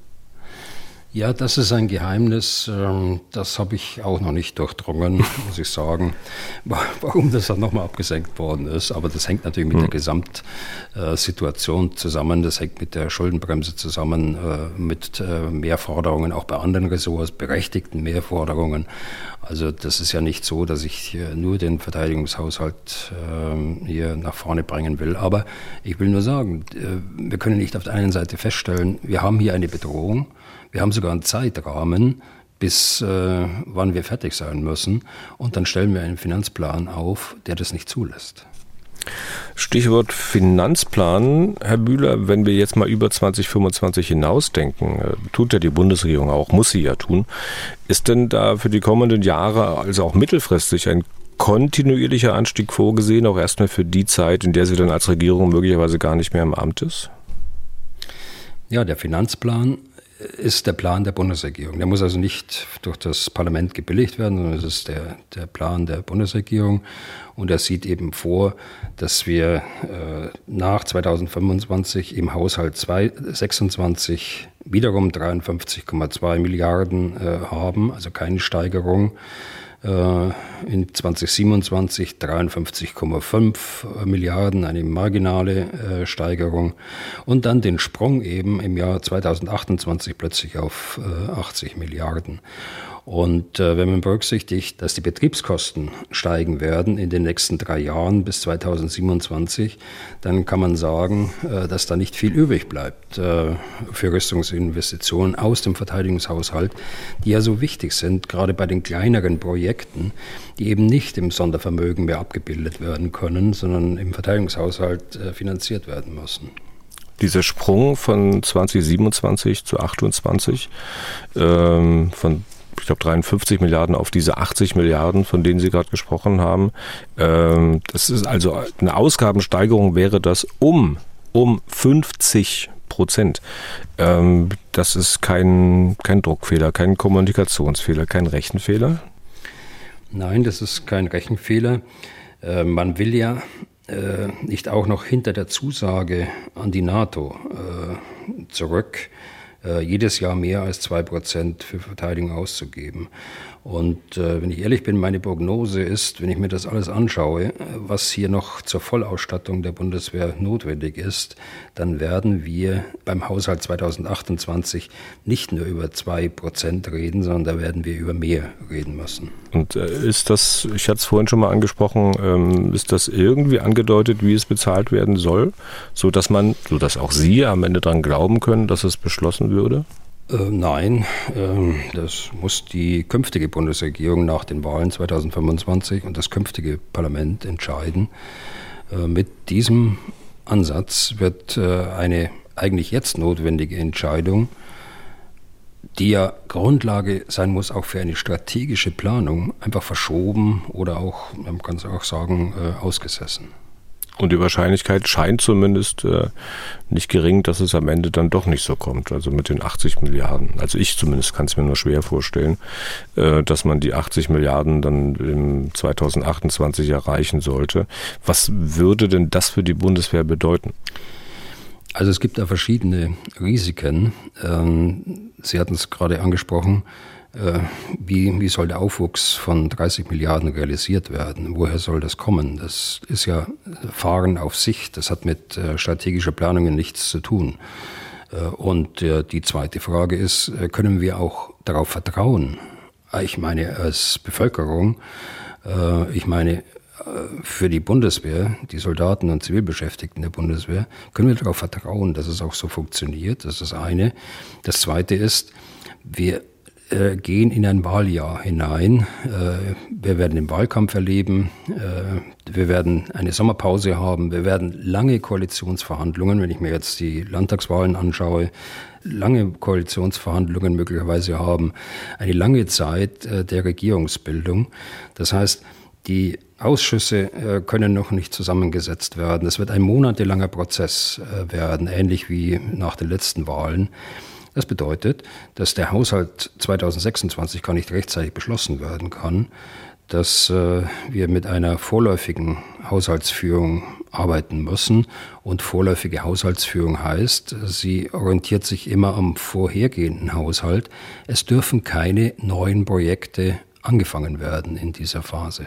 Ja, das ist ein Geheimnis, das habe ich auch noch nicht durchdrungen, muss ich sagen, warum das dann nochmal abgesenkt worden ist. Aber das hängt natürlich mit der Gesamtsituation zusammen, das hängt mit der Schuldenbremse zusammen, mit Mehrforderungen, auch bei anderen Ressorts, berechtigten Mehrforderungen. Also das ist ja nicht so, dass ich nur den Verteidigungshaushalt hier nach vorne bringen will. Aber ich will nur sagen, wir können nicht auf der einen Seite feststellen, wir haben hier eine Bedrohung. Wir haben sogar einen Zeitrahmen, bis äh, wann wir fertig sein müssen. Und dann stellen wir einen Finanzplan auf, der das nicht zulässt. Stichwort Finanzplan, Herr Bühler, wenn wir jetzt mal über zwanzig fünfundzwanzig hinausdenken, äh, tut ja die Bundesregierung auch, muss sie ja tun. Ist denn da für die kommenden Jahre, also auch mittelfristig, ein kontinuierlicher Anstieg vorgesehen, auch erstmal für die Zeit, in der sie dann als Regierung möglicherweise gar nicht mehr im Amt ist? Ja, der Finanzplan ist der Plan der Bundesregierung. Der muss also nicht durch das Parlament gebilligt werden, sondern es ist der, der Plan der Bundesregierung. Und er sieht eben vor, dass wir äh, nach zweitausendfünfundzwanzig im Haushalt zweitausendsechsundzwanzig wiederum dreiundfünfzig Komma zwei Milliarden äh, haben, also keine Steigerung In zwanzig siebenundzwanzig dreiundfünfzig Komma fünf Milliarden, eine marginale Steigerung. Und dann den Sprung eben im Jahr zweitausendachtundzwanzig plötzlich auf achtzig Milliarden. Und äh, wenn man berücksichtigt, dass die Betriebskosten steigen werden in den nächsten drei Jahren bis zweitausendsiebenundzwanzig, dann kann man sagen, äh, dass da nicht viel übrig bleibt äh, für Rüstungsinvestitionen aus dem Verteidigungshaushalt, die ja so wichtig sind, gerade bei den kleineren Projekten, die eben nicht im Sondervermögen mehr abgebildet werden können, sondern im Verteidigungshaushalt äh, finanziert werden müssen. Dieser Sprung von zwanzig siebenundzwanzig zu achtundzwanzig, ähm, von ich glaube dreiundfünfzig Milliarden auf diese achtzig Milliarden, von denen Sie gerade gesprochen haben. Ähm, das ist also eine Ausgabensteigerung, wäre das um, um fünfzig Prozent. Ähm, das ist kein, kein Druckfehler, kein Kommunikationsfehler, kein Rechenfehler? Nein, das ist kein Rechenfehler. Äh, man will ja äh, nicht auch noch hinter der Zusage an die NATO äh, zurück, jedes Jahr mehr als zwei Prozent für Verteidigung auszugeben. Und äh, wenn ich ehrlich bin, meine Prognose ist, wenn ich mir das alles anschaue, was hier noch zur Vollausstattung der Bundeswehr notwendig ist, dann werden wir beim Haushalt zweitausendachtundzwanzig nicht nur über zwei Prozent reden, sondern da werden wir über mehr reden müssen. Und äh, ist das, ich hatte es vorhin schon mal angesprochen, ähm, ist das irgendwie angedeutet, wie es bezahlt werden soll, sodass man, sodass auch Sie am Ende daran glauben können, dass es beschlossen würde? Äh, nein, äh, das muss die künftige Bundesregierung nach den Wahlen zweitausendfünfundzwanzig und das künftige Parlament entscheiden. Äh, mit diesem Ansatz wird äh, eine eigentlich jetzt notwendige Entscheidung, die ja Grundlage sein muss auch für eine strategische Planung, einfach verschoben oder auch, man kann es auch sagen, äh, ausgesessen. Und die Wahrscheinlichkeit scheint zumindest äh, nicht gering, dass es am Ende dann doch nicht so kommt. Also mit den achtzig Milliarden. Also ich zumindest kann es mir nur schwer vorstellen, äh, dass man die achtzig Milliarden dann im zweitausendachtundzwanzig erreichen sollte. Was würde denn das für die Bundeswehr bedeuten? Also es gibt da verschiedene Risiken. Ähm, Sie hatten es gerade angesprochen. Wie, wie soll der Aufwuchs von dreißig Milliarden realisiert werden? Woher soll das kommen? Das ist ja Fahren auf Sicht. Das hat mit äh, strategischer Planung nichts zu tun. Äh, und äh, die zweite Frage ist, äh, können wir auch darauf vertrauen? Ich meine, als Bevölkerung, äh, ich meine, äh, für die Bundeswehr, die Soldaten und Zivilbeschäftigten der Bundeswehr, können wir darauf vertrauen, dass es auch so funktioniert. Das ist das eine. Das zweite ist, wir gehen in ein Wahljahr hinein. Wir werden den Wahlkampf erleben. Wir werden eine Sommerpause haben. Wir werden lange Koalitionsverhandlungen, wenn ich mir jetzt die Landtagswahlen anschaue, lange Koalitionsverhandlungen möglicherweise haben. Eine lange Zeit der Regierungsbildung. Das heißt, die Ausschüsse können noch nicht zusammengesetzt werden. Es wird ein monatelanger Prozess werden, ähnlich wie nach den letzten Wahlen. Das bedeutet, dass der Haushalt zweitausendsechsundzwanzig gar nicht rechtzeitig beschlossen werden kann, dass äh, wir mit einer vorläufigen Haushaltsführung arbeiten müssen. Und vorläufige Haushaltsführung heißt, sie orientiert sich immer am vorhergehenden Haushalt. Es dürfen keine neuen Projekte angefangen werden in dieser Phase.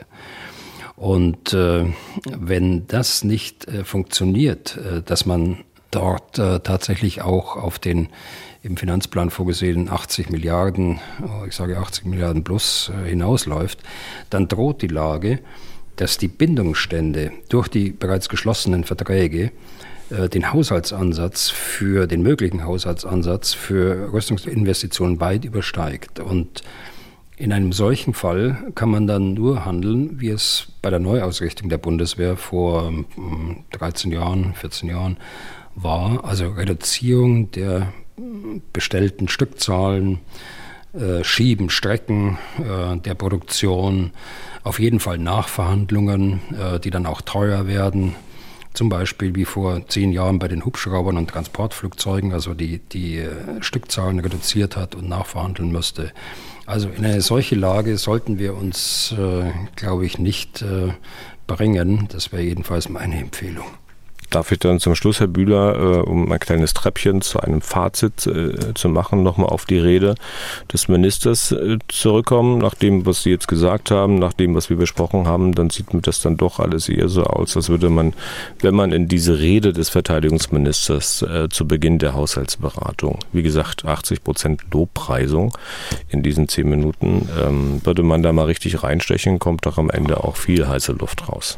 Und äh, wenn das nicht äh, funktioniert, äh, dass man dort äh, tatsächlich auch auf den im Finanzplan vorgesehenen achtzig Milliarden, ich sage achtzig Milliarden plus, hinausläuft, dann droht die Lage, dass die Bindungsstände durch die bereits geschlossenen Verträge den Haushaltsansatz für, den möglichen Haushaltsansatz für Rüstungsinvestitionen weit übersteigt. Und in einem solchen Fall kann man dann nur handeln, wie es bei der Neuausrichtung der Bundeswehr vor dreizehn Jahren, vierzehn Jahren war, also Reduzierung der bestellten Stückzahlen, äh, Schieben, Strecken äh, der Produktion, auf jeden Fall Nachverhandlungen, äh, die dann auch teuer werden, zum Beispiel wie vor zehn Jahren bei den Hubschraubern und Transportflugzeugen, also die, die äh, Stückzahlen reduziert hat und nachverhandeln müsste. Also in eine solche Lage sollten wir uns, äh, glaube ich, nicht äh, bringen. Das wäre jedenfalls meine Empfehlung. Darf ich dann zum Schluss, Herr Bühler, um ein kleines Treppchen zu einem Fazit zu machen, nochmal auf die Rede des Ministers zurückkommen? Nach dem, was Sie jetzt gesagt haben, nach dem, was wir besprochen haben, dann sieht mir das dann doch alles eher so aus, als würde man, wenn man in diese Rede des Verteidigungsministers äh, zu Beginn der Haushaltsberatung, wie gesagt, achtzig Prozent Lobpreisung in diesen zehn Minuten, ähm, würde man da mal richtig reinstechen, kommt doch am Ende auch viel heiße Luft raus.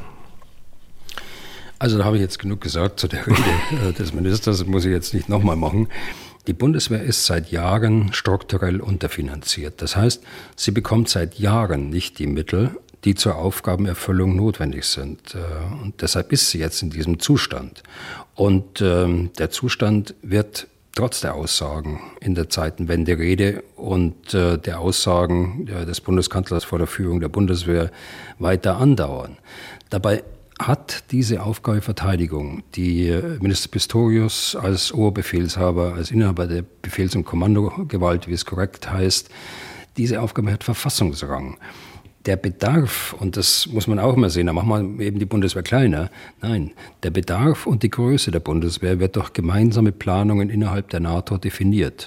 Also da habe ich jetzt genug gesagt zu der Rede des Ministers, das muss ich jetzt nicht nochmal machen. Die Bundeswehr ist seit Jahren strukturell unterfinanziert. Das heißt, sie bekommt seit Jahren nicht die Mittel, die zur Aufgabenerfüllung notwendig sind. Und deshalb ist sie jetzt in diesem Zustand. Und der Zustand wird trotz der Aussagen in der Zeitenwende-Rede und der Aussagen des Bundeskanzlers vor der Führung der Bundeswehr weiter andauern. Dabei hat diese Aufgabe Verteidigung, die Minister Pistorius als Oberbefehlshaber, als Inhaber der Befehls- und Kommandogewalt, wie es korrekt heißt, diese Aufgabe hat Verfassungsrang. Der Bedarf, und das muss man auch mal sehen, da machen wir eben die Bundeswehr kleiner. Nein, der Bedarf und die Größe der Bundeswehr wird durch gemeinsame Planungen innerhalb der NATO definiert.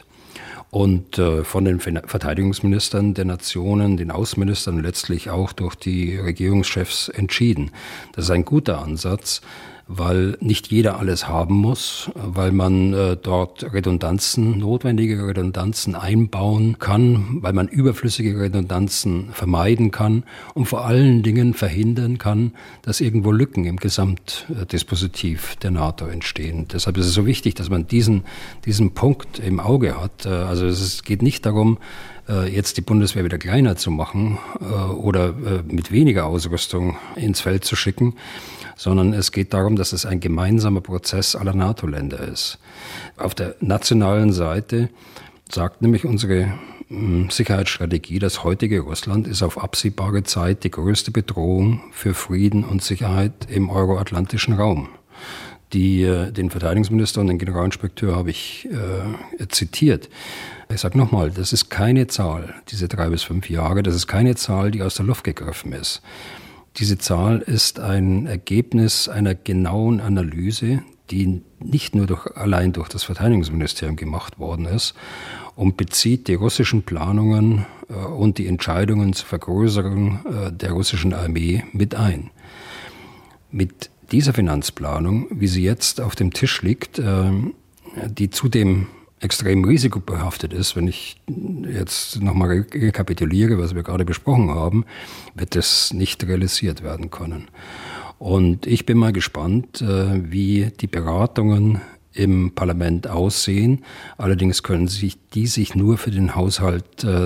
Und äh, von den Verteidigungsministern der Nationen, den Außenministern und letztlich auch durch die Regierungschefs entschieden. Das ist ein guter Ansatz, weil nicht jeder alles haben muss, weil man äh, dort Redundanzen, notwendige Redundanzen einbauen kann, weil man überflüssige Redundanzen vermeiden kann und vor allen Dingen verhindern kann, dass irgendwo Lücken im Gesamtdispositiv der NATO entstehen. Deshalb ist es so wichtig, dass man diesen, diesen Punkt im Auge hat. Also es geht nicht darum, jetzt die Bundeswehr wieder kleiner zu machen oder mit weniger Ausrüstung ins Feld zu schicken, sondern es geht darum, dass es ein gemeinsamer Prozess aller NATO-Länder ist. Auf der nationalen Seite sagt nämlich unsere Sicherheitsstrategie, das heutige Russland ist auf absehbare Zeit die größte Bedrohung für Frieden und Sicherheit im euroatlantischen Raum. Die, den Verteidigungsminister und den Generalinspekteur habe ich äh, zitiert. Ich sage nochmal, das ist keine Zahl, diese drei bis fünf Jahre, das ist keine Zahl, die aus der Luft gegriffen ist. Diese Zahl ist ein Ergebnis einer genauen Analyse, die nicht nur durch, allein durch das Verteidigungsministerium gemacht worden ist und bezieht die russischen Planungen äh, und die Entscheidungen zur Vergrößerung äh, der russischen Armee mit ein. Mit dieser Finanzplanung, wie sie jetzt auf dem Tisch liegt, äh, die zudem extrem risikobehaftet ist, wenn ich jetzt nochmal rekapituliere, was wir gerade besprochen haben, wird das nicht realisiert werden können. Und ich bin mal gespannt, wie die Beratungen im Parlament aussehen. Allerdings können sich die sich nur für den Haushalt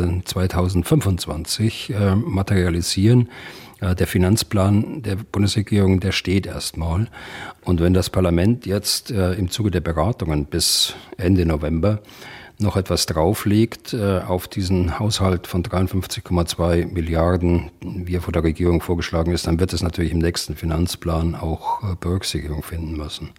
zweitausendfünfundzwanzig materialisieren. Der Finanzplan der Bundesregierung, der steht erstmal. Und wenn das Parlament jetzt äh, im Zuge der Beratungen bis Ende November noch etwas drauflegt äh, auf diesen Haushalt von dreiundfünfzig Komma zwei Milliarden, wie er von der Regierung vorgeschlagen ist, dann wird es natürlich im nächsten Finanzplan auch äh, Berücksichtigung finden müssen.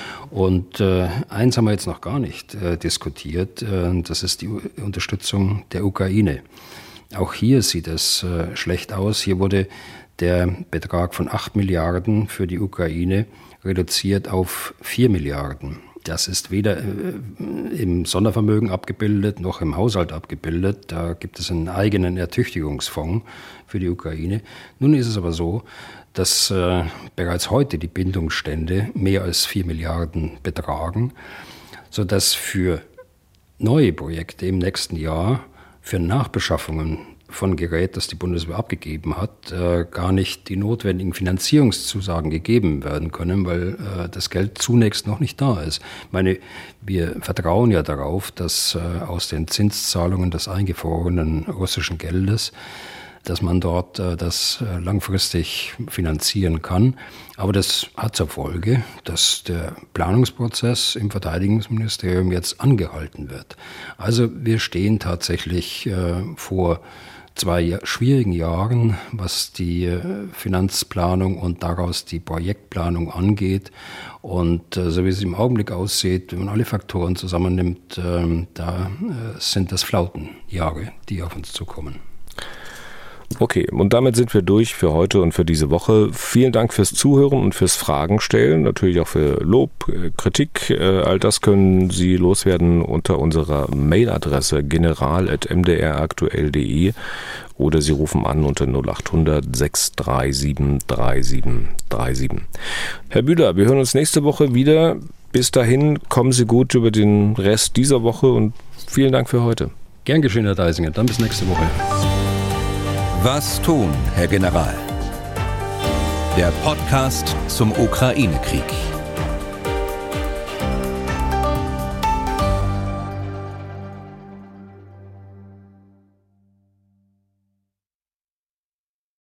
Und äh, eins haben wir jetzt noch gar nicht äh, diskutiert, äh, das ist die U- Unterstützung der Ukraine. Auch hier sieht es äh, schlecht aus. Hier wurde der Betrag von acht Milliarden für die Ukraine reduziert auf vier Milliarden. Das ist weder äh, im Sondervermögen abgebildet noch im Haushalt abgebildet. Da gibt es einen eigenen Ertüchtigungsfonds für die Ukraine. Nun ist es aber so, dass äh, bereits heute die Bindungsstände mehr als vier Milliarden betragen, sodass für neue Projekte im nächsten Jahr für Nachbeschaffungen von Gerät, das die Bundeswehr abgegeben hat, äh, gar nicht die notwendigen Finanzierungszusagen gegeben werden können, weil äh, das Geld zunächst noch nicht da ist. Ich meine, wir vertrauen ja darauf, dass äh, aus den Zinszahlungen des eingefrorenen russischen Geldes, dass man dort äh, das äh, langfristig finanzieren kann. Aber das hat zur Folge, dass der Planungsprozess im Verteidigungsministerium jetzt angehalten wird. Also wir stehen tatsächlich äh, vor zwei schwierigen Jahren, was die äh, Finanzplanung und daraus die Projektplanung angeht. Und äh, so wie es im Augenblick aussieht, wenn man alle Faktoren zusammennimmt, äh, da äh, sind das Flautenjahre, die auf uns zukommen. Okay, und damit sind wir durch für heute und für diese Woche. Vielen Dank fürs Zuhören und fürs Fragen stellen, natürlich auch für Lob, Kritik. All das können Sie loswerden unter unserer Mailadresse general at m d r aktuell punkt d e oder Sie rufen an unter null acht hundert sechs drei sieben drei sieben drei sieben. Herr Bühler, wir hören uns nächste Woche wieder. Bis dahin, kommen Sie gut über den Rest dieser Woche und vielen Dank für heute. Gern geschehen, Herr Deisinger. Dann bis nächste Woche. Was tun, Herr General? Der Podcast zum Ukraine-Krieg.